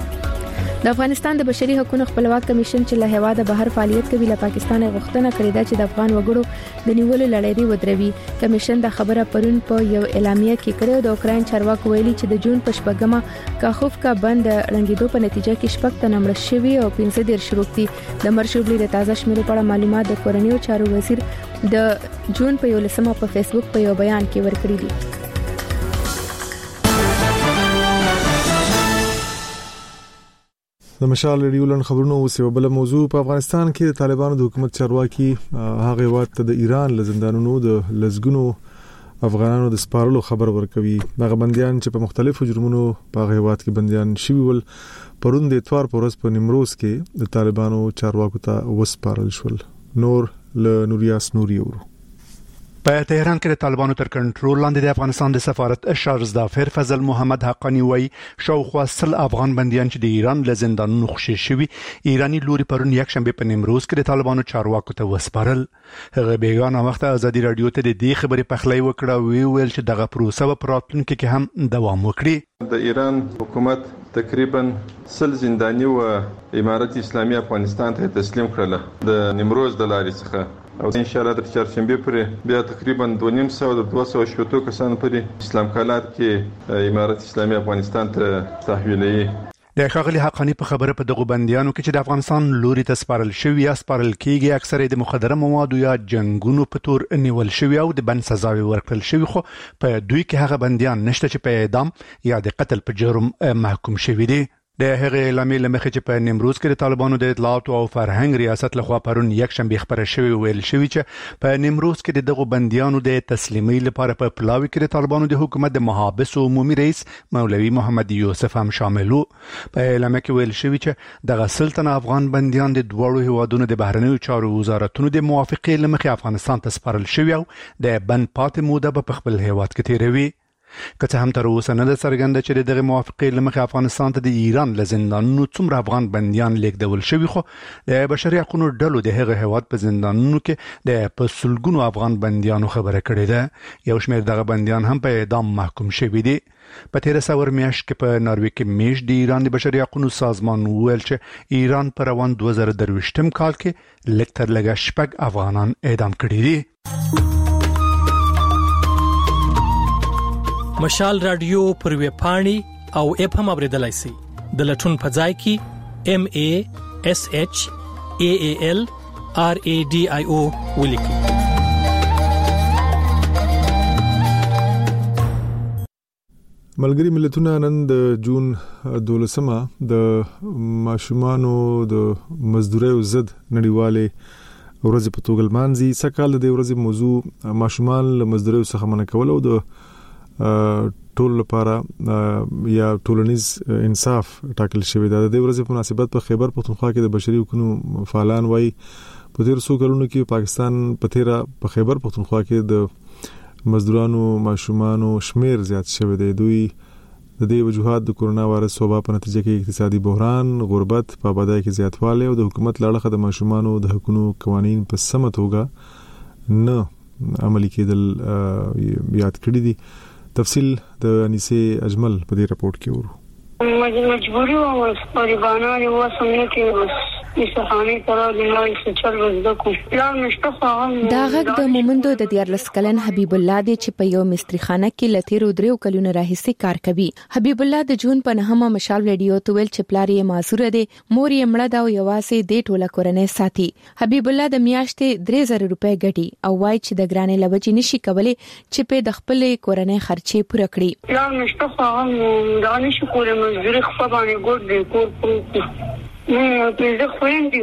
د افغانستان د بشري حقوقو خپلواک کمیشن چې له هواده بهر فعالیت کوي له پاکستان غوښتنه کړې ده چې د افغان وګړو د نیولو لړۍ دی ودروي. کمیشن د خبره پرون په یو اعلامیه کې کړو. د اوکراین چارواکو ویلي چې د جون په شپږمه کاخوفکا بند رنګیدو په نتیجه کې شپږ تنه مړ شوي او پنځه ډیر شروکتي. د مرشوبلي د تازه شمیرو په اړه معلومات د کورنیو چارو وزیر د جون په یولسمه په فیسبوک په یو بیان کې ورکړي دي. د مشال ریډیو لن خبرونو اوسه بل موضوع په افغانستان کې د طالبانو د حکومت چارواکي هغه وخت د ایران لزندانونو د لزګونو افغانانو د سپارلو خبر ورکوي. دغه بنديان چې په مختلفو جرمونو په هغه وخت کې بنديان شوي ول پرون د اتوار پورس په نیمروز کې د طالبانو چارواکو ته وسپارل شول. نور له نوریاس نوري ورو په تهران کې د طالبانو تر کنټرول لاندې د افغانستان د سفارت اشار ظافر فضل محمد حقانی وای شاوخوا سل افغان بنديان چې د ایران له زندانونو خوشي شوي ایرانی لوري پرون یک شنبه په نیمروز کې د طالبانو چارواکو ته وسپارل. هغه بیگانه وخت ازادي رادیو ته د دې خبرې پخلی وکړه او ویل چې دغه پروسه په راتلونکي کې هم دوام وکړي. د ایران حکومت تقریبا سل زنداني او امارت اسلامي افغانستان ته تسلیم کړل د نیمروز د لارې څخه او ان شاء الله د چهارشنبه پورې بیا تقریبا دوه نیم سو د دوه سوه شپږ کسان پورې اسلام کالات کې امارت اسلامي افغانستان ته تحویلوي. د ښاغلي حقانی په خبره په دغه بنديانو کې چې د افغانستان لوري ته سپارل شوی یا سپارل کېږي اکثره د مخدره موادو یا جنگونو په تور نیول شوی او د بند سزاوي ورکړل شوی خو په دوی کې هغه بنديان نشته چې په اعدام یا د قتل په جرم محکوم شوی دي. د هغه اعلامیې لمخې چې په نیمروز کې د طالبانو د اطلاعات او فرهنګ ریاست لخوا پرون یک شنبه خبره شوی ویل شوی چې په نیمروز کې د دغه بنديانو د تسلیمي لپاره په پلاوي کې د طالبانو د حکومت د محابس عمومي رئیس مولوي محمد یوسف هم شامل وو. په اعلامیه کې ویل شوی چې د سلطنت افغان بنديان د دوړو هوادونو د بهرنیو چارو وزارتونو د موافقې لمخې افغانستان ته سپارل شوی او د بند پاتې موده په خپل هیواد کې تیروي. که څه هم تر اوسه نه ده څرګنده چې دغه موافقې لمخې افغانستان ته د ایران له زندانونو څومره افغان بنديان لیږدول شوي خو د بشري حقوقو ډلو د هغه هیواد په زندانونو کې د په سلګونو افغان بنديانو خبره کړې ده. یو شمېر دغه بنديان هم په اعدام محکوم شوي دي. په تیر سور میاشت کې په ناروې کې میش د ایران د بشري حقوقو سازمان ویل چې ایران پر روان دوه زره درویشتم کال کې لږ تر لږه شپږ افغانان اعدام کړي دي. مشال رادیو پر ویب پاڼې او اپ هم اوریدلای شئ. د لټون په ځای کې ام ا اس اچ ا ا ال ار ا ډي آی او ولیکئ. ملګری ملتونه نن د جون دولسمه د ماشومانو د مزدورۍ ضد نړیواله ورځ په توګه لمانځي. سکهال د ورځې موضوع ماشومان له مزدورۍ څخه منع کول او د ټول لپاره یا ټولنیز انصاف ټاکل شوی دی. د دې ورځې په مناسبت په خیبر پختونخوا کې د بشري حقوقو فعالان وایي په تیر څو کلونو کې پاکستان په تیر په خیبر پختونخوا کې د مزدورانو ماشومانو شمیر زیات شوی دی. دوی د دې وجوهات د کورونا وایرس وبا په نتیجه کې اقتصادي بحران، غربت، په آبادی کې زیاتوالی او د حکومت لاړه د ماشومانو د حقوقو قوانين په سمه توګه نه عملي کېدل یاد کړی دي. تفصیل د انیسه اجمل په دې رپورت کې ورو. مجبوری او غریبانه او سمونه کې استخانه تر د نوې سچل وزده کو پلان نشته فهم. دا غږ د مومندو د دیارلس کلن حبیب الله دی چې په یو مستریخانه کې لتیرو دریو کلونو راهیسې کار کوي. حبیب الله د جون په نهمه مشال ریډیو ته ویل چې پلار یې معذور دی، مور یې مړه ده او یوازې د ټوله کورنۍ ساتي. حبیب الله د میاشتې درې زره روپۍ ګټي او وایي چې د ګرانې لوجې نشي کولای چې په د خپل کورنۍ خرچې پوره کړي. پلان نشته فهم دا نشي کولای، مزدوري خو باندې ګور دی کور پروت نه پیسې خويندې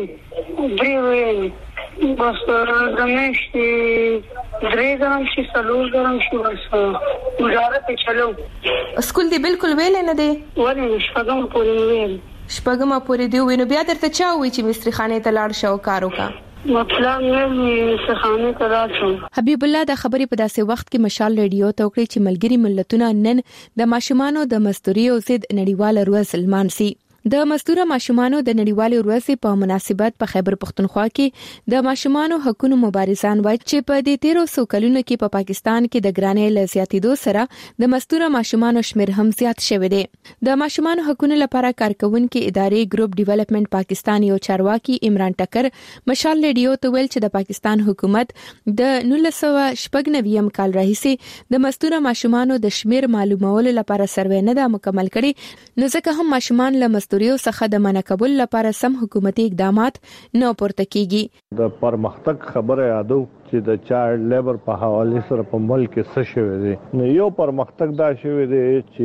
بریوي بس دمشق درې ځان شي سلور ځان شي بس گزاره ته چلو. سکول دی بالکل ویل نه دی ولې شپږم پورې ویل شپږم پورې دی وینو بیا درته چا وی چې مستریخانه ته لاړ شو کار وکړه. مطلب یې مستریخانه ته لاړ شو. حبیب الله د خبرې په داسې وخت کې مشال ریډیو ته وکړي چې ملګری ملتونه نن د ماشومانو د مزدوري او ضد نړیوال ورځ لمانځي. د مزدور ماشومانو د نړیوال ورځې په مناسبت په خیبر پختونخوا کې د ماشومانو حقوقو مبارزان وایي چې په دې تیرو سو کلونو کې په پاکستان کې د ګرانې لزیاتیدو سره د مزدور ماشومانو شمیر هم زیات شوی دی. د ماشومانو حقوقو لپاره کارکونکو ادارې ګروپ ډیولپمنٹ پاکستان یو چارواکي عمران ټکر مشال ریډیو ته ویل چې د پاکستان حکومت د نولس سوه شپږ نوي کال راهیسې د مزدور ماشومانو د شمیر معلومولو لپاره سروې نه ده مکمل کړي، نو ځکه هم ماشومان له مزدوریو څخه د منع کول لپاره سم حکومتي اقدامات نه پورته کیږي. د پرمختګ خبره یادو چې د چایلډ لیبر په حواله سره په ملک کې څه شوی دی. نو یو پرمختګ دا شوی دی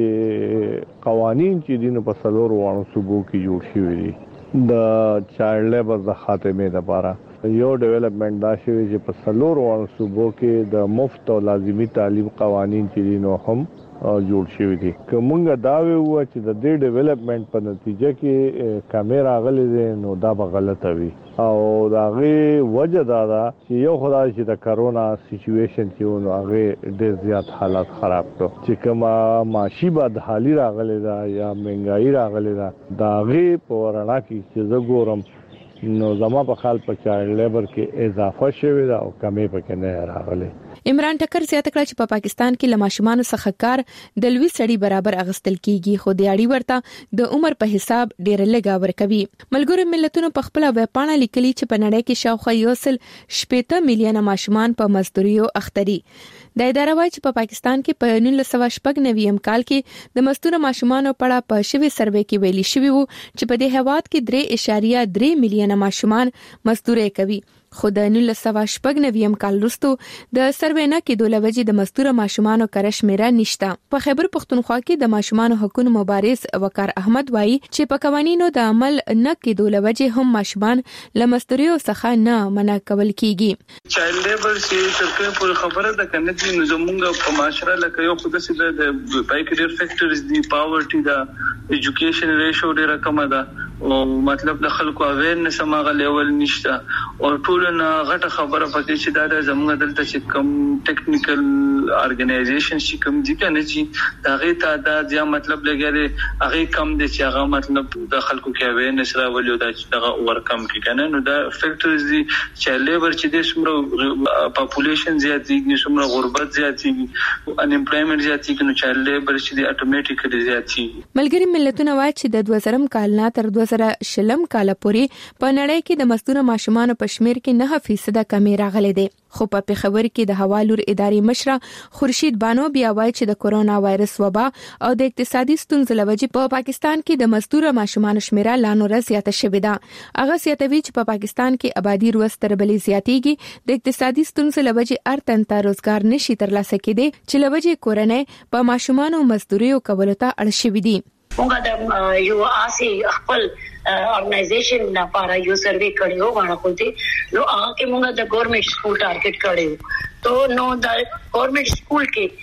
چې قوانين چې دینه په سلور وانه صوبو کې جوړ شوی دي د چایلډ لیبر د خاتمه لپاره. یو ډیولپمنٹ دا شوی چې په سلور وانه صوبو کې د مفت او لازمی تعلیم قوانين چې دینه هم جوړ شوی دي. کومه دا ویو چې د دې ډیولپمنٹ په نتیجه کې کیمرا غلې دي نو دا به غلطه وي او دا غي وجه دا ده چې یو خدای چې د کرونا سچويشن کې نو هغه ډېر زیات حالات خراب کړ چې کما معاشي بد حالي راغلي دا یا مهنګای راغلي دا دا غي په ورنا کې چې زه ګورم نو زما په خیال په چایلډ لیبر کې اضافه شوی دا او کمی پکې نه راغلي. عمران ټکر زیاته کړه چې په پاکستان کې لماشومان څخه کار د لوی سړي برابر اغستل کیږي، خو د اړي ورته د عمر په حساب ډېر لږه ورکوي. ملګرو ملتونو په خپل ویب پاڼه لیکلي چې په نړۍ کې شاوخوا یو سل شپږ میلیونه ماشومان په مزدوریو اخته دي. د اداره وايي چې په پاکستان کې په نولس سوه شپږ نوي کال کې د مزدور ماشومانو په اړه په شوي سروې کې ویلي شوی وو چې په دې هواد کې درې اعشاریه درې میلیونه ماشومان مزدوري کوي، خو د نولس سوه شپږ نوي کال وروسته د سروې نه کې د لوجې د مزدور ماشومانو کره شمیره نشته. په خیبر پختونخوا کې د ماشومانو حقوقو مبارز وقار احمد وایي چې په قوانینو د عمل نه کې د لوجې هم ماشومان لمزدوریو څخه نه منع کول کیږي. چایلډ لیبر چې ترکه په خبره ده کنه چې زمونږ په معاشره لکه یو خود سي د بایکریر فیکټرز دی پاورټي دا ایجوکیشن ریشو ډیره کم ده او مطلب د خلکو اویرنس ماغه لیول نشته او ټول نه غټه خبره پکې چې دا زموږ دلته چې کم ټیکنیکل ارګنایزیشن چې کم دي کنه چې دا غي تعداد یا مطلب لګره هغه کم دي چې هغه مطلب د خلکو کې اویرنس راولي دا چې دا ور کم کې کنه نو دا فیکټرز دي چې لیبر چې د سمره پاپولیشن زیاتېږي سمره غربت زیاتېږي ان امپلویمنت زیاتېږي نو چې لیبر چې د اتوماتیکلی زیاتېږي. ملګری ملتونه وايي چې د دوه زره کال نه تر دوه زره شلم کال پورې په نړۍ کې د مزدور ماشومانو په شمیر کې نه فیصد کمی راغلي دي، خو په پیښور کې د حوالور ادارې مشره خورشید بانو بیا وایي چې د کورونا وایرس وبا او د اقتصادي ستونزو لوجې په پاکستان کې د مزدور ماشومانو شمیر لا نور زیاته شوې ده. هغه زیاتوي چې په پاکستان کې آبادی روز تر بلې زیاتېږي، د اقتصادي ستونزو لوجې ارتن ته روزګار نشي ترلاسه کېدی چې لوجې کورنۍ په ماشومانو مزدوریو کولو ته اړ شوې دي. موږ د یو آسی خپل ارګنایزیشن لپاره یو سروې کړو غواړو کوته نو هغه کې موږ د ګورنمنت سکول ټارګټ کړو ته نو د ګورنمنت سکول کې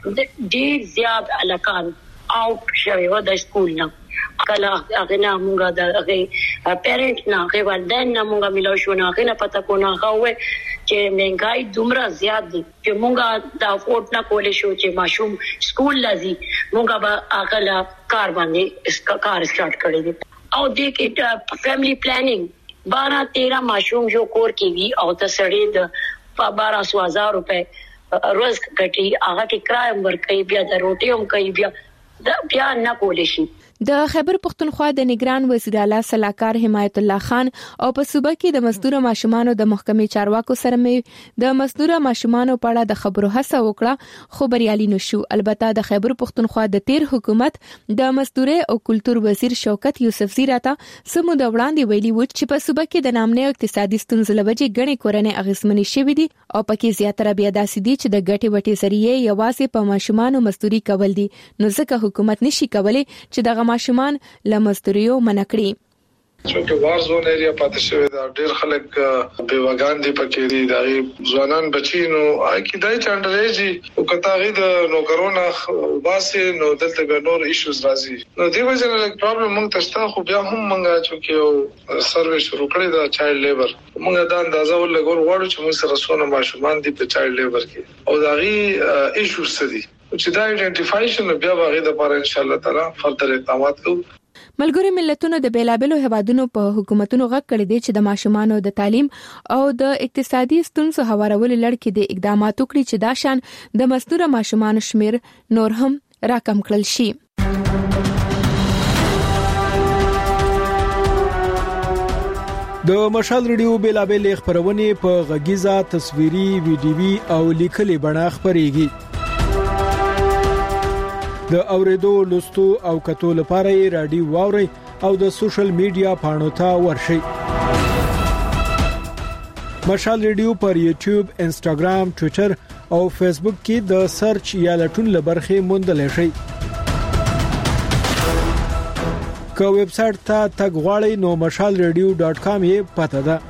ډېر زیات الکان آوټ شوی و د سکول نه کله هغه نه موږ د هغه پیرنټ نه هغه والدین نه موږ ملو شو نه هغه نه پته کو نه هغه چې مهنګای دومره زیات دي چې موږ دا افورد نه کولای شو چې ماشوم سکول لازم موږ به هغه کار باندې کار سٹارټ کړی دي او د کې فیملی پلانینګ بارہ تیرہ ماشوم جو کور کې وی او د سړی د بارہ سو هزار روپے روز کټي هغه کې کرایه ورکړي بیا د روټي هم کوي بیا د بیا نه کولای شي د خیبر پختونخوا د نگران وزیر اعلی صلاحکار حمایت الله خان او په صوبه کې د مزدور ماشومانو د محکمې چارواکو سره مې د مزدور ماشومانو په اړه د خبرو هڅه وکړه خو بریالي نشو. البته د خیبر پختونخوا د تیر حکومت د مزدوري او کلچر وزیر شوکت یوسفزی راته سمو د وړاندې ویلي و چې په صوبه کې د نامنه اقتصادي ستونزې لوجې غني کورنۍ اغیزمنې شوې دي او پکې زیاتره بیا داسې دي چې د ګټي وټي ذریعہ یوازې په ماشومانو مزدوري کول دي نو ځکه حکومت نشي کولای چې دغه ماشومان لمستریو منکړي. چونکه وار زون ایریا پاتې شوی دا ډېر خلک بیواګان دي پکې دي دا ځوانان بچینو آی کی دای چاندرېجی او کته غي د نوکرونه باسي نو دلته نور ایشوز راځي نو دی وجه نه پرابلم مونږ تاسو خو بیا هم مونږه چونکه سروې شروع کړی دا چایلډ لیبر مونږ دا اندازه ولګول غواړو چې موږ سره سونه ماشومان دي په چایلډ لیبر کې او دا غي ایشوز دي چې دا ایډنټیفایشن بیا باغې د لپاره ان شاء الله تعالی فردر اقدامات کوو. ملګری ملتونو د بیلابلو هوادونو په حکومتونو غږ کړی دی چې د ماشومانو د تعلیم او د اقتصادي ستونزو هوارولو لړ کې د اقداماتو کړی چې دا شان د مزدور ماشومانو شمیر نور هم راکم کړل شي. د مشال ریډیو بیلابل خبرونه په غږیزه تصویري ویډیوي او لیکلي بڼه خبريږي. د اوریدو لوستو او کتو لپاره رادیو واوري او د سوشل میډیا پاڼو ته ورشئ. مشال ریډیو پر یوټیوب، انستګرام، ټوئیټر او فیسبوک کې د سرچ یا لټون لبرخه موندل شئ. که ویب سټ ته تګ غواړئ نو مشال ریډیو ډاټ کام یې پته ده.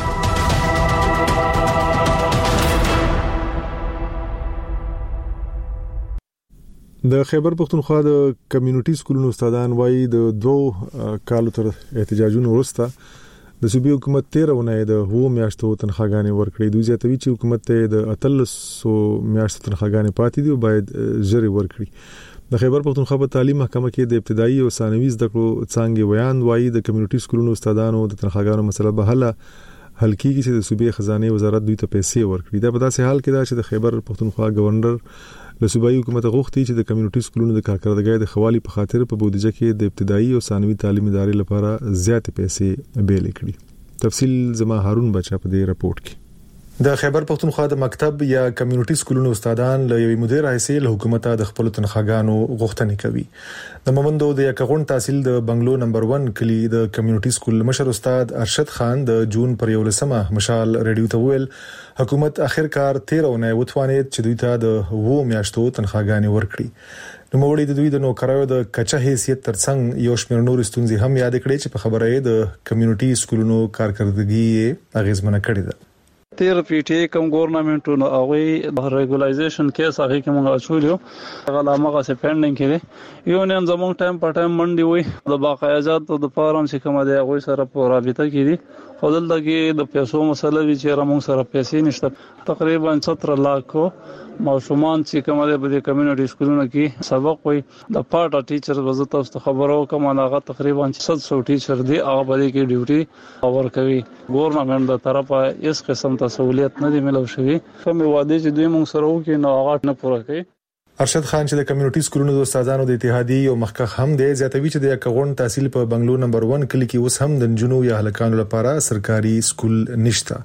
د خیبر پختونخوا د کمیونټي سکولونو استادان وایي د دوه کالو تر احتجاجونو وروسته د صوبې حکومت تیرونه د هو میاشتو تنخواګانې ورکړې. دوی زیاتوي چې حکومت ته د اتلسو میاشتو تنخواګانې پاتې دي او باید ژر ورکړي. د خیبر پختونخوا په تعلیم محکمه کې د ابتدایي او ثانوي زده کړو څانګې ویان وایي د کمیونټي سکولونو استادانو د تنخواګانو مسله به حل حل کیږي چې د صوبې خزانه وزارت دوی ته پیسې ورکړي. دا په داسې حال کې دا چې د خیبر پختونخوا گورنر د صوبایي حکومت غوښتي چې د کمیونټي سکولونو د کارکړدګۍ د خوالي په خاطر په بودیجه کې د ابتدایي او ثانوي تعلیم ادارې لپاره زیات پیسې بیل کړي. تفصیل زما هارون بچا په دې رپورت کې. د خیبر پختونخوا د مکتب یا کمیونټي سکولونو استادان له یوې مدیر حیثیت له حکومت د خپل تنخواګانو غوښتنه کوي. د مومندو د یکغون تحصیل د بنگلو نمبر ون کلی د کمیونټي سکول مشر استاد ارشد خان د جون پر یولسمه مشال ریډیو ته ویل حکومت اخرکار تیرونه وتوانید چې دوی ته د وو میاشتو تنخواګانې ورکړي. نو موړي د دوی د نوکرایو د کچا حیثیت ترڅنګ یو شمېر نور ستونزې هم یاد کړې چې په خبره یې د کمیونټي سکولونو کارکړدګي اغیزمنه کړې ده. تیر پی ټی کوم ګورنمنټونو او ریګولایزیشن کیس هغه کې موږ اچولیو هغه لامغه سه پینډینګ کړي. یو نن زموږ ټایم په ټایم منډي وي د باقاعدات د فارم چې کومه دی هغه سره په رابطه کړي. خپل دغه د پیسو مسله وی چې موږ سره پیسې نشته. تقریبا ستر لک ماشومان چې کومه دی په کمیونټي سکولونو کې سبق وي د پارټ ټیچر وزت او خبرو کوم هغه تقریبا ست سو ټیچر دی هغه باندې کې ډیوټي اور کوي. ګورنمنت د طرفه هیڅ قسم سہولیت نه دی ملو شوی. کوم وعده چې دوی موږ سره وکړي نو هغه نه پوره کوي. ارشد خان چې د کمیونټي سکولونو د استادانو د اتحادیې او مخکخ هم دی زیاتوي چې د یکغون تحصیل په بنگلو نمبر ون کلی کې اوس هم د جنو یا هلکانو لپاره سرکاري سکول نشته.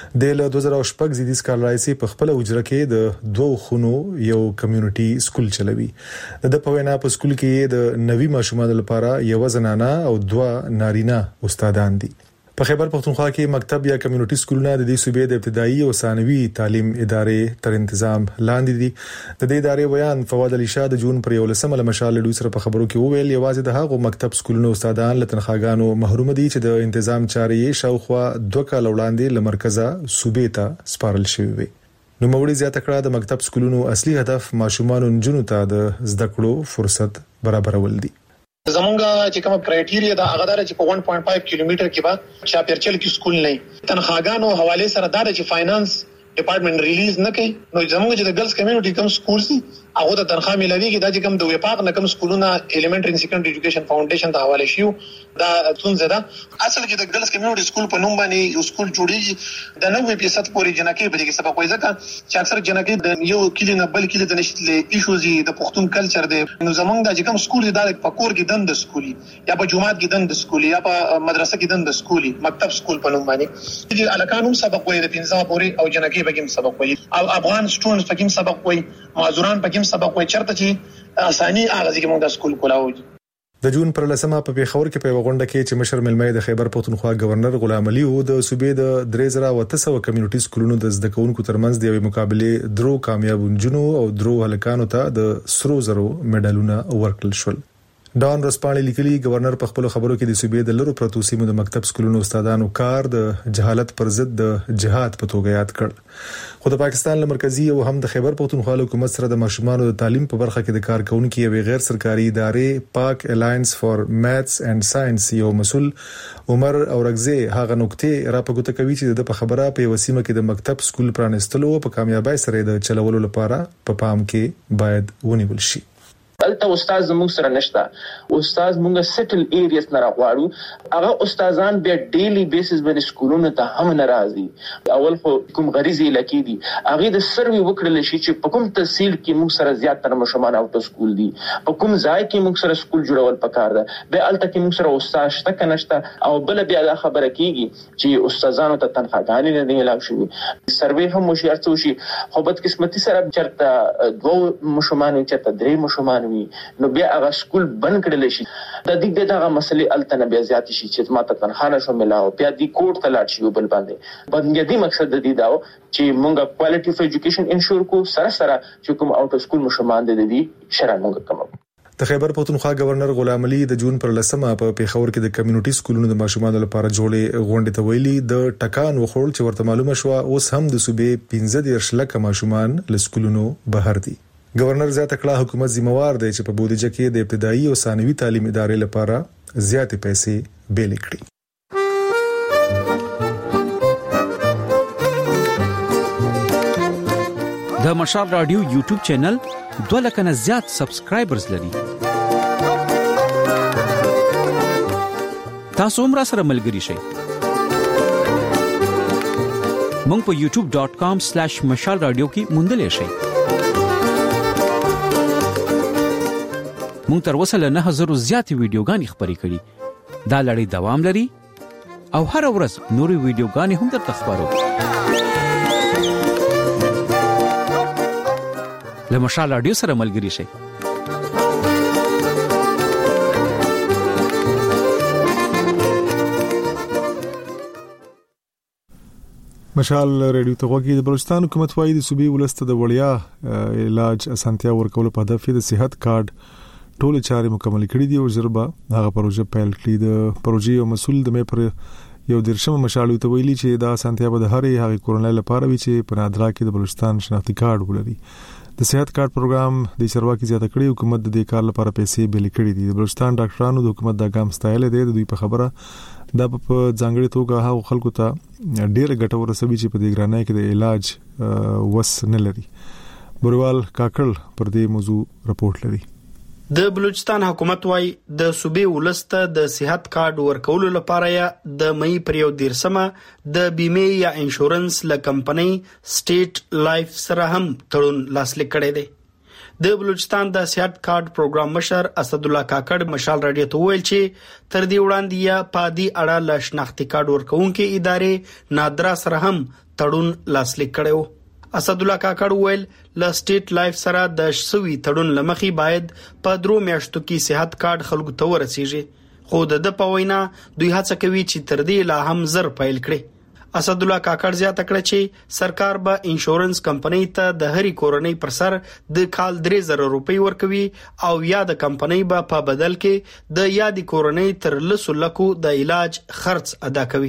د له دوه زره شپږ زیدي سکال راځي په خپل اجره کې د دوه خونو یو کمیونټي سکول چلوي. د په وینا په سکول کې د نوي ماشومان لپاره یو زنانه او دوه نارینه استادان دي. په خیبر پختونخوا کې مکتب یا کمیونټي سکولونه د دې صوبې د ابتدایي او ثانوي تعلیم ادارې تر تنظیم لاندې دي. د دې ادارې بیان فواد علي شاه د جون پر یولسمه مشال ډوي سره په خبرو کې وویل یوازې د هغو مکتب سکولونو استادان له تنخواګانو محروم دي چې د تنظیم چارې شاوخوا دوه کال وړاندې له مرکزه صوبې ته سپارل شوی وي. نو موري زیاته کړه د مکتب سکولونو اصلي هدف ماشومان او نجونو ته د زده کړو فرصت برابرول دي. زمونږه چې کوم کرایټیریا دا هغه درته په one point five کیلومتر کې به چاپیرچل کې سکول نه تنخواګانو حواله سره دا چې فاینانس ډپارټمنټ ریلیز نه کوي. نو زموږ چې د ګرلز کمیونټي کوم سکول سي هغه د تنخواه ملويږي دا چې کوم د وفاق نه کوم سکولونه الیمنټری اند سیکنډري ایجوکیشن فاونډیشن ته حواله شيو دا څنګه ده اصل کې د ګرلز کمیونټي سکول په نوم باندې یو سکول جوړیږي د نوې فیصد پورې جنکې به کې سبق وایي ځکه چې اکثر جنکې د یو کلی نه بل کلی د نشټلې ایشوزي د پښتون کلچر دی. نو زمونږ د چې کوم سکول دی دا په کور کې دند سکولي یا په جمعات کې دند سکولي یا په مدرسه کې دند سکولي مکتب سکول په نوم باندې چې الکانو سبق وایي د پنځه پورې او جنکې به کې سبق وایي او افغان سټوډنټس په کې سبق وایي معذوران په کې سبق وایي چرته چې اساني هغه چې موږ د سکول کولاو. د جون پر لسمه په پیښور کې په غونډه کې چې مشر ملمای د خیبر پختونخوا گورنر غلام علي او د صوبې د درې زره او تاسو کمیونټي سکولونو د زده کوونکو ترمنځ د یوې مقابله درو کامیاب نجونو او درو هلکانو ته د سرو زرو میډالونه ورکړل شول. ډان رسپانلی لیکلي گورنر په خپل خبرو کې د صوبې د لرو پروتو سیمو د مکتب سکولونو استادانو کار د جهالت پر ضد د جهاد په توګه یاد کړ. خو د پاکستان له مرکزی او هم د خیبر پختونخوا حکومت سره د ماشومان د تعلیم په برخه کې د کارکونکو یو غیر سرکاري ادارې پاک الاینس فار میثس اینڈ ساينس یو مسول عمر اورغزه هغه نقطې را په ګوته کوي چې د خبره په وسیمه کې د مکتب سکول پرانستلو په کامیابی سره د چلولو لپاره په پام کې باید ونیول شي. البته استاد زموږ سره نشته. استاد موږ سټل ایریاز نه راغواړو. هغه استادان به ډیلی بیسس باندې سکولونو ته هم ناراضي. اول خو کوم غریزي لکې دي هغه د سروي وکړل شي چې په کوم تحصیل کې موږ سره زیات تر مشمان اوټو سکول دي په کوم ځای کې موږ سره سکول جوړول پکار ده. به الته کې موږ سره استاد شته کنهشته او بل بیا دا خبره کیږي چې استادانو ته تنخواګانې نه دی لاګ شوی. سروي هم مشیار څه شي خو بد قسمتي سره چرته دوه مشمان چرته درې مشمان نو بیا هغه سکول بند کړل شي. د دې دغه مسلې الته نه بیا زیات شي چې ماته تنخانه شو ملاو بیا د کوټ ته لاړ شي بل باندې بنګدي مقصد د دې داو چې مونږه کوالټي اف ایجوکیشن انشور کو سره سره چې کوم اوټ سکول مشمان د دې شرع مونږه کوم. د خیبر پختونخوا گورنر غلام علي د جون پر لسمه په پیښور کې د کمیونټي سکولونو د ماشومان لپاره جوړې غونډې ته ویلي د ټکان وخوړ چې ورته معلومه شو اوس هم د صوبې پنځه دیرش لکه ماشومان له سکولونو بهر دي. گورنر زیاته کړه حکومت ذمہوار دی چې په بودیجه کې د ابتدایي او ثانوي تعلیم ادارې لپاره زیاتې پیسې بیل کړي. د مشال رادیو یوټیوب چینل دوه لک نه زیات سبسکرایبرز لري. تاسو هم را سره ملګري شئ. مونږ په یوټیوب ډاٹ کام سلیش مشال رادیو کې موندلې شئ. مونږ تر اوسه له نه هزار زیاتې ویډیوګانې خبرې کړې. دا لړۍ دوام لري او هر ورځ نورې ویډیوګانې هم درته خبرو. له مشال رادیو سره ملګري شئ. مشال رادیو ته غوږی د بلوچستان حکومت وايي د صوبې ولسته د وړیا علاج اسانتیا ورکول په هدف د صحت کارت ټول چارې مکمل کړې دي او ضربه هغه پروژه پیل کړې. د پروژې یو مسول د مې پر یو درشم مشال ته ویلي چې دا اسانتیا به د هرې هغه کورنۍ لپاره وي چې په نادرا کې د بلوچستان شناختی کارت ولري. د صحت کارت پروګرام د چارواکي زیاته کړی حکومت د دې کار لپاره پیسې بیل کړې دي. د بلوچستان ډاکټرانو د حکومت د ګام ستایل دي د دوی په خبره دا په ځانګړي توګه هغه خلکو ته ډېر ګټور رسوي چې په دې ګرانۍ کې د علاج وس نه لري. بروال کاکل پر دې موضوع رپورت لري. د بلوچستان حکومت وايي د صوبې ولسته د صحت کارت ورکولو لپاره یا د مئی پر یو دیرسمه د بیمه یا انشورنس له کمپنۍ سټیټ لایف سره هم تړون لاسلیک کړی دی. د بلوچستان د صحت کارت پروګرام مشر اسد الله کاکړ مشال رادیو ته ویل چې تر دې وړاندې یا پادي اړه ل شناختی کارت ورکونکو ادارې نادرا سره هم تړون لاسلیک کړو. اسد الله کاکړ ویل ل سټیټ لایف سره د شوی تړون لمخي باید په درو میاشتو کې صحت کارت خلکو ته ورسیږي. خو د پوینا دوی هڅه کوي چې تر دې لا هم زر پیل کړي. اسد الله کاکړ زیاته کړه چې سرکار به انشورنس کمپنۍ ته د هرې کورنۍ پر سر د کال درې زره روپۍ ورکوي او یا د کمپنۍ به په بدل کې د یادې کورنۍ تر لسو لکو د علاج خرڅ ادا کوي.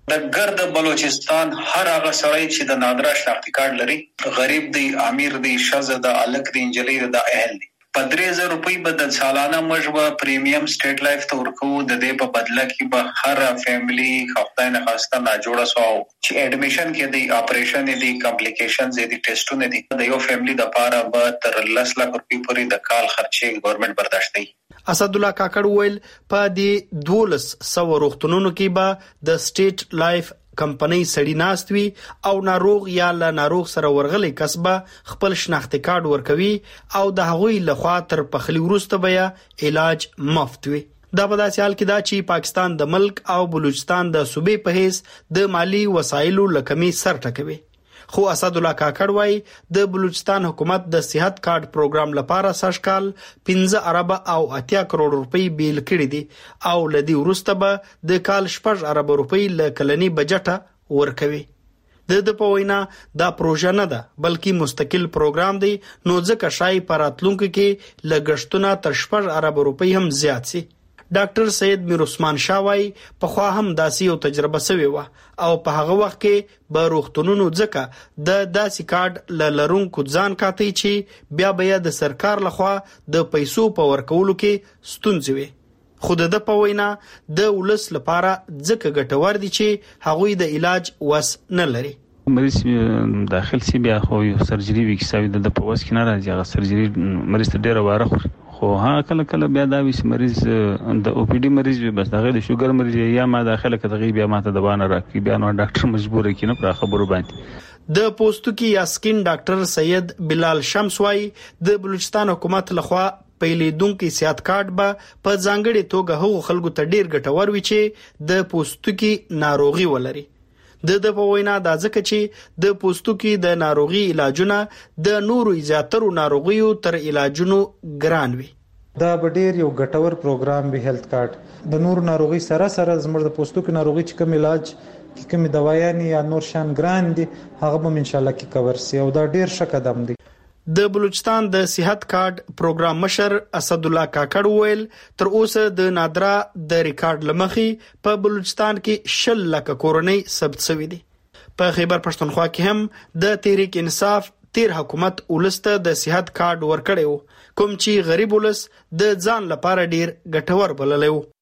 د ګرد بلوچستان هر هغه سړی چې د نادره شناختی کارت لري، غریب دی، امیر دی، شزه د الک دی، انجلی د اهل دی، په درې زره روپۍ به د سالانه مجبه پریمیم سټیټ لایف ته ورکو. د دې په بدله کې به هر فیملی خپل نه خاصه نه جوړه سو چې اډمیشن کې دی، اپریشن دی، کمپلیکیشنز دی، ټیسټونه دي، د یو فیملی د پاره به تر لس لک روپۍ پورې د کال خرچې ګورنمنت برداشت دی. اسد الله کاکړ ویل په دې دولس سو روغتونونو کې به د سټیټ لایف کمپنۍ سړی ناست وي او ناروغ یا له ناروغ سره ورغلي کسبه خپل شناختی کارت ورکوي او د هغوی لخوا تر پخلی وروسته بیا علاج مفت وي. دا په داسې حال کې دا چې پاکستان د ملک او بلوچستان د صوبې په حیث د مالی وسایلو لکمي سر ټکوي. خو اسد الله کاکړ وایي د بلوچستان حکومت د صحت کارت پروګرام لپاره سږکال پنځه ارب او اتیا کروڑ روپۍ بیل کړي دي او لدی وروسته به د کال شپږ ارب روپۍ ل کلنی بجټه ورکوي. د د په وینا دا پروژه نه ده بلکې مستقل پروګرام دی، نو ځکه شای پراتلونکو کې لګښتونه تر شپږ ارب روپۍ هم زیات سي. ډاکټر سید میر عثمان شاوای په خوا هم داسې یو تجربه سوی و او په هغه وخت کې به روغتونونو ځکه د داسې کارت ل لرونکو ځان کاته چې بیا بیا د سرکار لخوا د پیسو په ورکولو کې ستونزې وي. خود د په وینا د ولس لپاره ځکه ګټور دي چې هغوی د علاج وس نه لري. مریض داخل سی بیا خو یو سرجری وکیساوي د په وس کې نه راځي، هغه سرجری مریض ته ډیره واره خوري. خو ها کله کله بیا دا وی مریض د او پی ډی مریض وي، بس دغه د شوګر مریض یا ما داخله کړي بیا ماته د بانه راکې بیا نو ډاکټر مجبور کینه پر خبرو باندې. د پوستکی یا سکین ډاکټر سید بلال شمس وای د بلوچستان حکومت لخوا پیلیدونکو صحت کارت به په ځانګړي توګه هغو خلکو ته ډیر ګټور وي چې د پوستکی ناروغي ولري. د د په وینا دا ځکه چې د پوستکی د ناروغي علاجونه د نورو زیاترو ناروغیو تر علاجونو ګران وي. دا به ډیر یو ګټور پروګرام به هیلث کارت د نورو ناروغي سره سره زموږ د پوستکی ناروغي چې کوم علاج کې کوم دوايانې یا نور شان ګران دي هغه به ان شاء الله کې کور سي او دا ډیر ښه قدم دی. د بلوچستان د صحت کارت پروګرام مشر اسد الله کاکړ ویل تر اوسه د نادرا د ریکارډ لمخي په بلوچستان کې شل لک کورنۍ ثبت شوې دي. په خیبر پښتونخوا کې هم د تحریک انصاف تیر حکومت ولسته د صحت کارت ورکړیو، کوم چې غریب ولس د ځان لپاره ډیر ګټور بللی وو.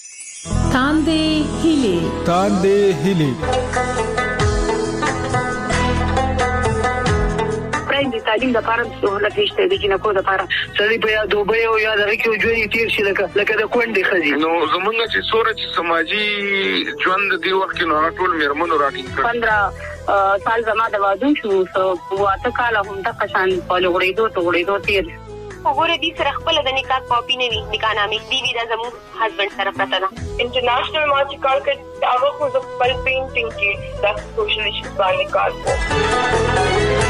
تاندې هیلې تاندې هیلې د تعلیم لپاره سہولت نشته د جنکو لپاره سړي په یاد دوبه او یاد راکې ژوند تیر شي لکه لکه د کونډې خزي. نو زمونږ چې سورج سماجی ژوند دی وخت کې نو ټول میرمنو راټینګ کړ. پندرہ سال زما د وادو شو سو واته کال هم د قشان په لغړېدو ته غړېدو تیر. وګوره دې سره خپل د نکاح کاپی نه وي، نکاح نامې دی وی د زموږ هسبند سره پراته ده. انټرنیشنل ما چې کار کړ هغه خو د خپل پینټینګ کې د سوشل ایشوز باندې کار کوي.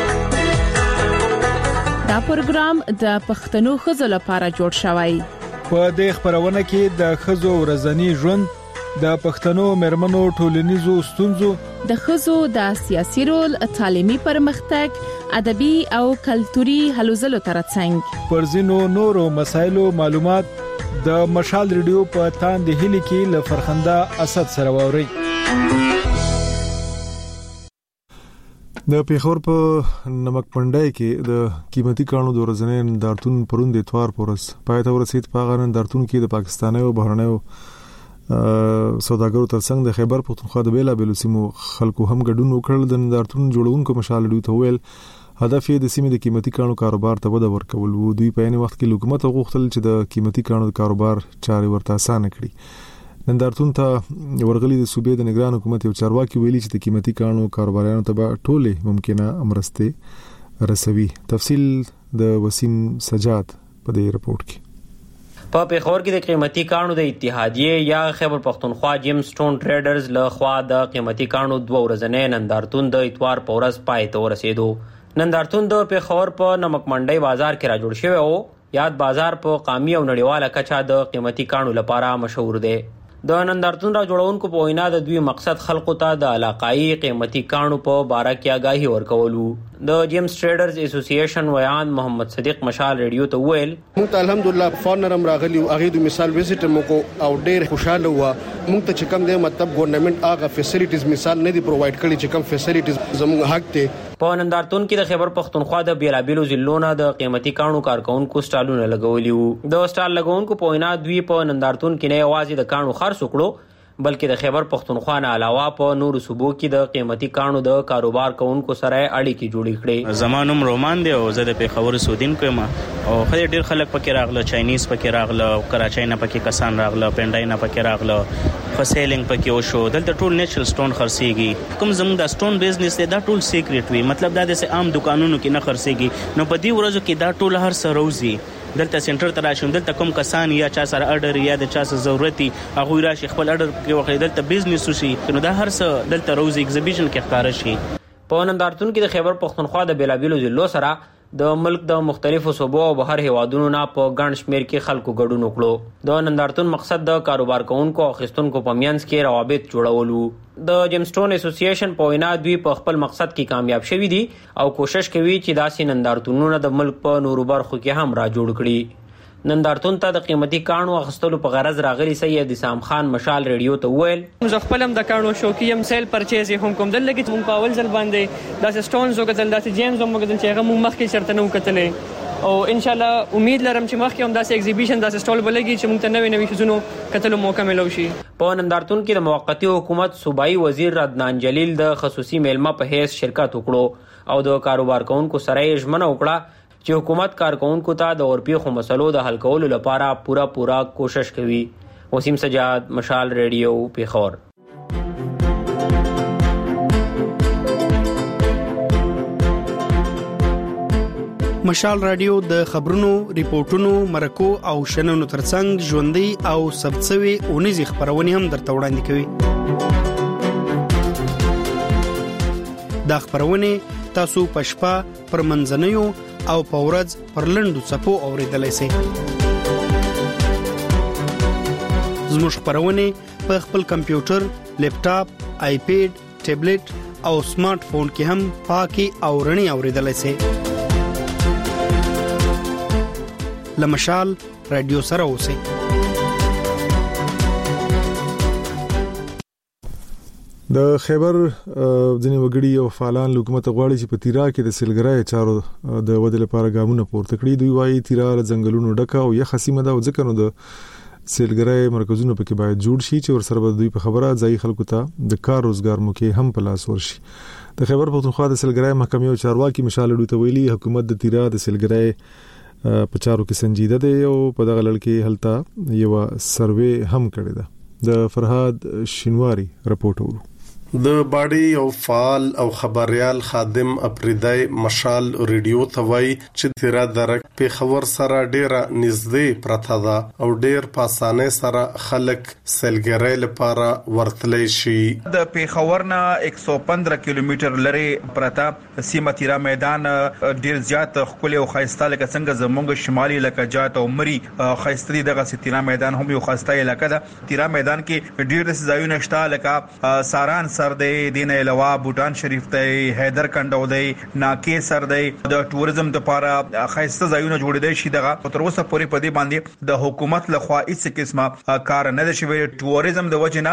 دا پروګرام د پښتنو خزو لپاره جوړ شوی. په دې خبرونه کې د خزو ورځنی ژوند، د پښتنو مرمنو ټولنیزو ستونزو، د خزو د سیاسي رول، تعلیمي پرمختګ، ادبي او کلتوري هلو ځلو ترڅنګ پر ځینو نورو مسایلو معلومات د مشال ریډیو په تاندې هلي کې ل فرخنده اسد سره ووري. د پیښور په نمک پنډای کې د قیمتي کانونو د ورځنی نندارتون پروند اتوار پورس پاتې ورسید. په هغه نندارتون کې د پاکستاني او بهرنیو سوداګرو ترڅنګ د خیبر پختونخوا د بیلا بیلو سیمو خلکو هم ګډون وکړل. د نندارتون جوړونکو مشال ډیو ته ویل هدف یې د سیمې د قیمتي کانونو کاروبار ته وده ورکول وو. دوی په یوه وخت کې حکومت غوښتل چې د قیمتي کانونو کاروبار چارې ورته اسانه کړي. نندارتون ته ورغلي د صوبې د نگران حکومت یو چارواکي ویلي چې د قیمتي کانونو کاروبارانو ته به ټولې ممکنه امرسته رسوي. تفصیل د وسیم سجاد په دې رپورت کې. په پیښور کې د قیمتي کانونو د اتحادیې یا خیبر پختونخوا جیم سټون ټریډرز له خوا د قیمتي کانونو دوه ورځنی نندارتون د اتوار په ورځ پای ته ورسېدو. نندارتون د پیښور په نمک منډۍ بازار کې را جوړ شوی او یاد بازار په قامي او نړیواله کچه د قیمتي کانونو لپاره مشهور دی. د نندارتون را جوړونکو په وینا د دوی مقصد خلکو ته د علاقايي قیمتي کانو په باره کې آگاهي ورکولو. د جیمز ټریډرز اسوسییشن ویان محمد صدیق مشال ریډیو ته ویل موږ ته الحمدلله فارنرم راغلی او هغه د مثال وزټ مو کو او ډېر خوشاله و. موږ ته چې کوم دی مطلب ګورنمنت هغه فیسیلیټیز مثال نه دی پرووایډ کړی چې کوم فیسیلیټیز زموږ حق ته. په نندارتون کې د خیبر پختونخوا د بیلابیلو ضلعونو د قیمتي کانو کارکونکو سټالونه لګولي وو. د سټال لګونکو په وینا دوی په نندارتون کې نه یوازې د کانو خرڅ وکړو بلکې د خیبر پختونخوا نه علاوه په نورو صوبو کې د قیمتي کانو د کاروبار کوونکو سره اړیکې جوړې کړې. زمانوم رومان دی او زه د پیښور سودین کوم او خې ډیر خلک پکې راغله، چاینیز پکې راغله، کراچۍ نه پکې کسان راغله، پنډای نه پکې راغله، فسیلینګ پکې وشو. دلته ټول نیچرل سټون خرڅيږي. کوم زموږ د سټون بیزنس دی دا ټول سیکریټ وي، مطلب دا د عام دکانونو کې نه خرڅيږي. نو په دې ورځو کې دا ټول هر څه روزي دلته سنټر ته راشم. دلته کوم کسان یا چا سره اډر یا د چا سره ضرورتي هغه راشي خپل اډر کې وخت دلته بزنس وشي. نو دا هر څه دلته روز ایگزیبیشن کې ښکار شي. په نندارتون کې د خیبر پختونخوا د بیلابیلو ضلعو سره د ملک د مختلفو صوبو او بهر هیوادونو نه په ګڼ شمیر کې خلکو ګډون وکړو. د نندارتون مقصد د کاروبار کوونکو او اخیستونکو په منځ کې روابط جوړول وو. د جیمسټون اسوسییشن په وینا دوی په خپل مقصد کې کامیاب شوي دي او کوشش کوي چې داسې نندارتونونه د ملک په نورو برخو کې هم را جوړ کړي. نندارتون ته د قیمتي کانو اخیستلو په غرض راغلي سید اسام خان مشال ریډیو ته ویل زه خپل هم د کانو شوقي یم، سیل پرچیز هم کوم دلته کې مونږ په اول ځل باندې داسې سټونز وکتل، داسې جیمز هم وکتل چې هغه مونږ مخکې چرته نه وکتلې او ان شاء الله امید لرم چې مخکې هم داسې ایگزیبیشن داسې سټول بلګي چې مونږ ته نوې نوې شیزونو کتلو موقع ملو شي. په نندارتون کې د موقتی حکومت صوبایي وزیر عدنان جلیل د خصوصي میلمه په حیث شرکت وکړو او د کاروبار کوونکو سره یې ژمنه وکړه چې حکومت کارکونکو ته د ورپیښو مسلو د حل کولو لپاره پورا پورا کوشش کوي. وسیم سجاد مشال ریډیو پیښور. مشال رادیو د خبرونو، ریپورتونو، مرکو او شننو ترڅنګ ژوندۍ او ثبتسوي اونیزي خبرونه هم درته وړاندې کوي. دا خبرونه تاسو په شپه پر منځنیو او په ورځ پر لنډو څپو اوریدلای شئ. زموږ خبرونه په خپل کمپیوټر، لیپټاپ، آیپیډ، ټابلیټ او سمارټ فون کې هم پاکي او رڼي اوریدلای شئ. لمشال رادیو سره اوسئ. د خیبر ځینې وګړي او فعالان حکومت غواړي چې په تیرا کې د سیلګرۍ چارو د ودې لپاره ګامونه پورته کړي. دوی وايي تیرا له ځنګلونو ډکه او یخ سیمه ده او ځکه نو د سیلګرۍ مرکزونه پکې باید جوړ شي چې ورسره به دوی په خبره ځای خلکو ته د کار روزګار موقع هم په لاس ورشي. د خیبر پختونخوا د سیلګرۍ محکمې او چارواکي مشال ډو ته ویلي حکومت د تیرا د سیلګرۍ په چارو کې سنجیده دی او په دغه لړ کې هلته یو سروې هم کړی ده. د فرهاد شینواری رپورټ ورو. د باډي او فعال او خبريال خادم اپریدای مشال ریډیو ته وای چې تیرا درک په خبر سره ډیره نږدې پرته ده او ډیر په اسانه سره خلک سیلګرۍ لپاره ورتلې شي. د پیښور نه یک سو پندرہ کیلومتر لري پرته سیمه تیرا میدان ډیر زیات خپل او خاصه لکه څنګه زمونږ شمالي لکه جات او مري خاصتري دغه تیرا میدان هم یو خاصه علاقه ده. تیرا میدان کې ډیر د ځایونه شته لکه ساران سر دی، دینه علاوه بوتان شریف دی، حیدر کندو دی، ناکې سر دی. د ټوریزم لپاره خاصه ځایونه جوړېدل شي. دغه تر اوسه پورې په دې باندې د حکومت لخوا هیڅ قسمه کار نه دی شوی. ټوریزم د وجنه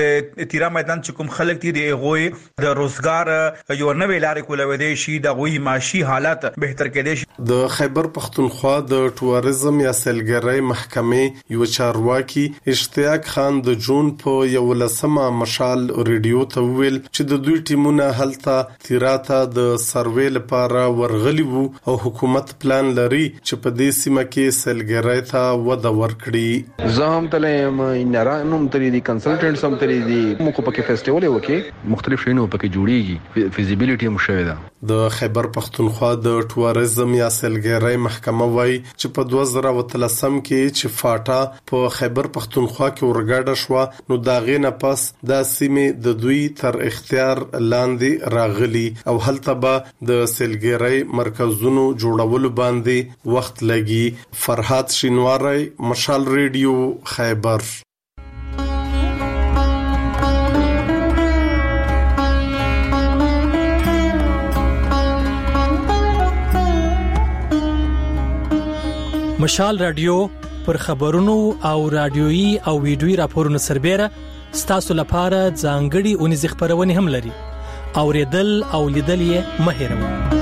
د تیرا میدان چې کوم خلک دي د غوي د روزګار یو نوې لارې کولوي دي شي د غوي معاشي حالت بهتر کېدي شي. د خیبر پختونخوا د ټوریزم یا سیلګرۍ محکمې یو چارواکي اشتیاق خان د جون په یو لسمه مشال ریډیو ته ویل چې د دوی ټیمونه هلته تیراته د سروې لپاره ورغلي وو او حکومت پلان لري چې په دې سیمه کې سیلګرۍ ته وده ورکړي. زه هم تلم نرانم ترې دي کنسلټنټس هم ترې دي موږ په کې فیسټیوال وکي مختلف شینو پکې جوړیږي فیزیبিলিټي هم شوی ده. د خیبر پختونخوا د ټوریزم یا سیلګرۍ محکمه وایي چې په دوه زره او تلسم کې چې فاټا په خیبر پختونخوا کې ورګاډه شو نو دا غینه پس د سیمې د دوی تر اختیار لاندې راغلي او هلته به د سیلګرۍ مرکزونو جوړولو باندې وخت لګي. فرهاد شینواری مشال ریډیو خیبر. مشال رادیو پر خبرونو او رادیويي او ویډیويي راپورونو سربېره ستاسو لپاره ځانګړي اونیز خبرونه هم لري. اوریدل او لیدل یې مه هېروئ.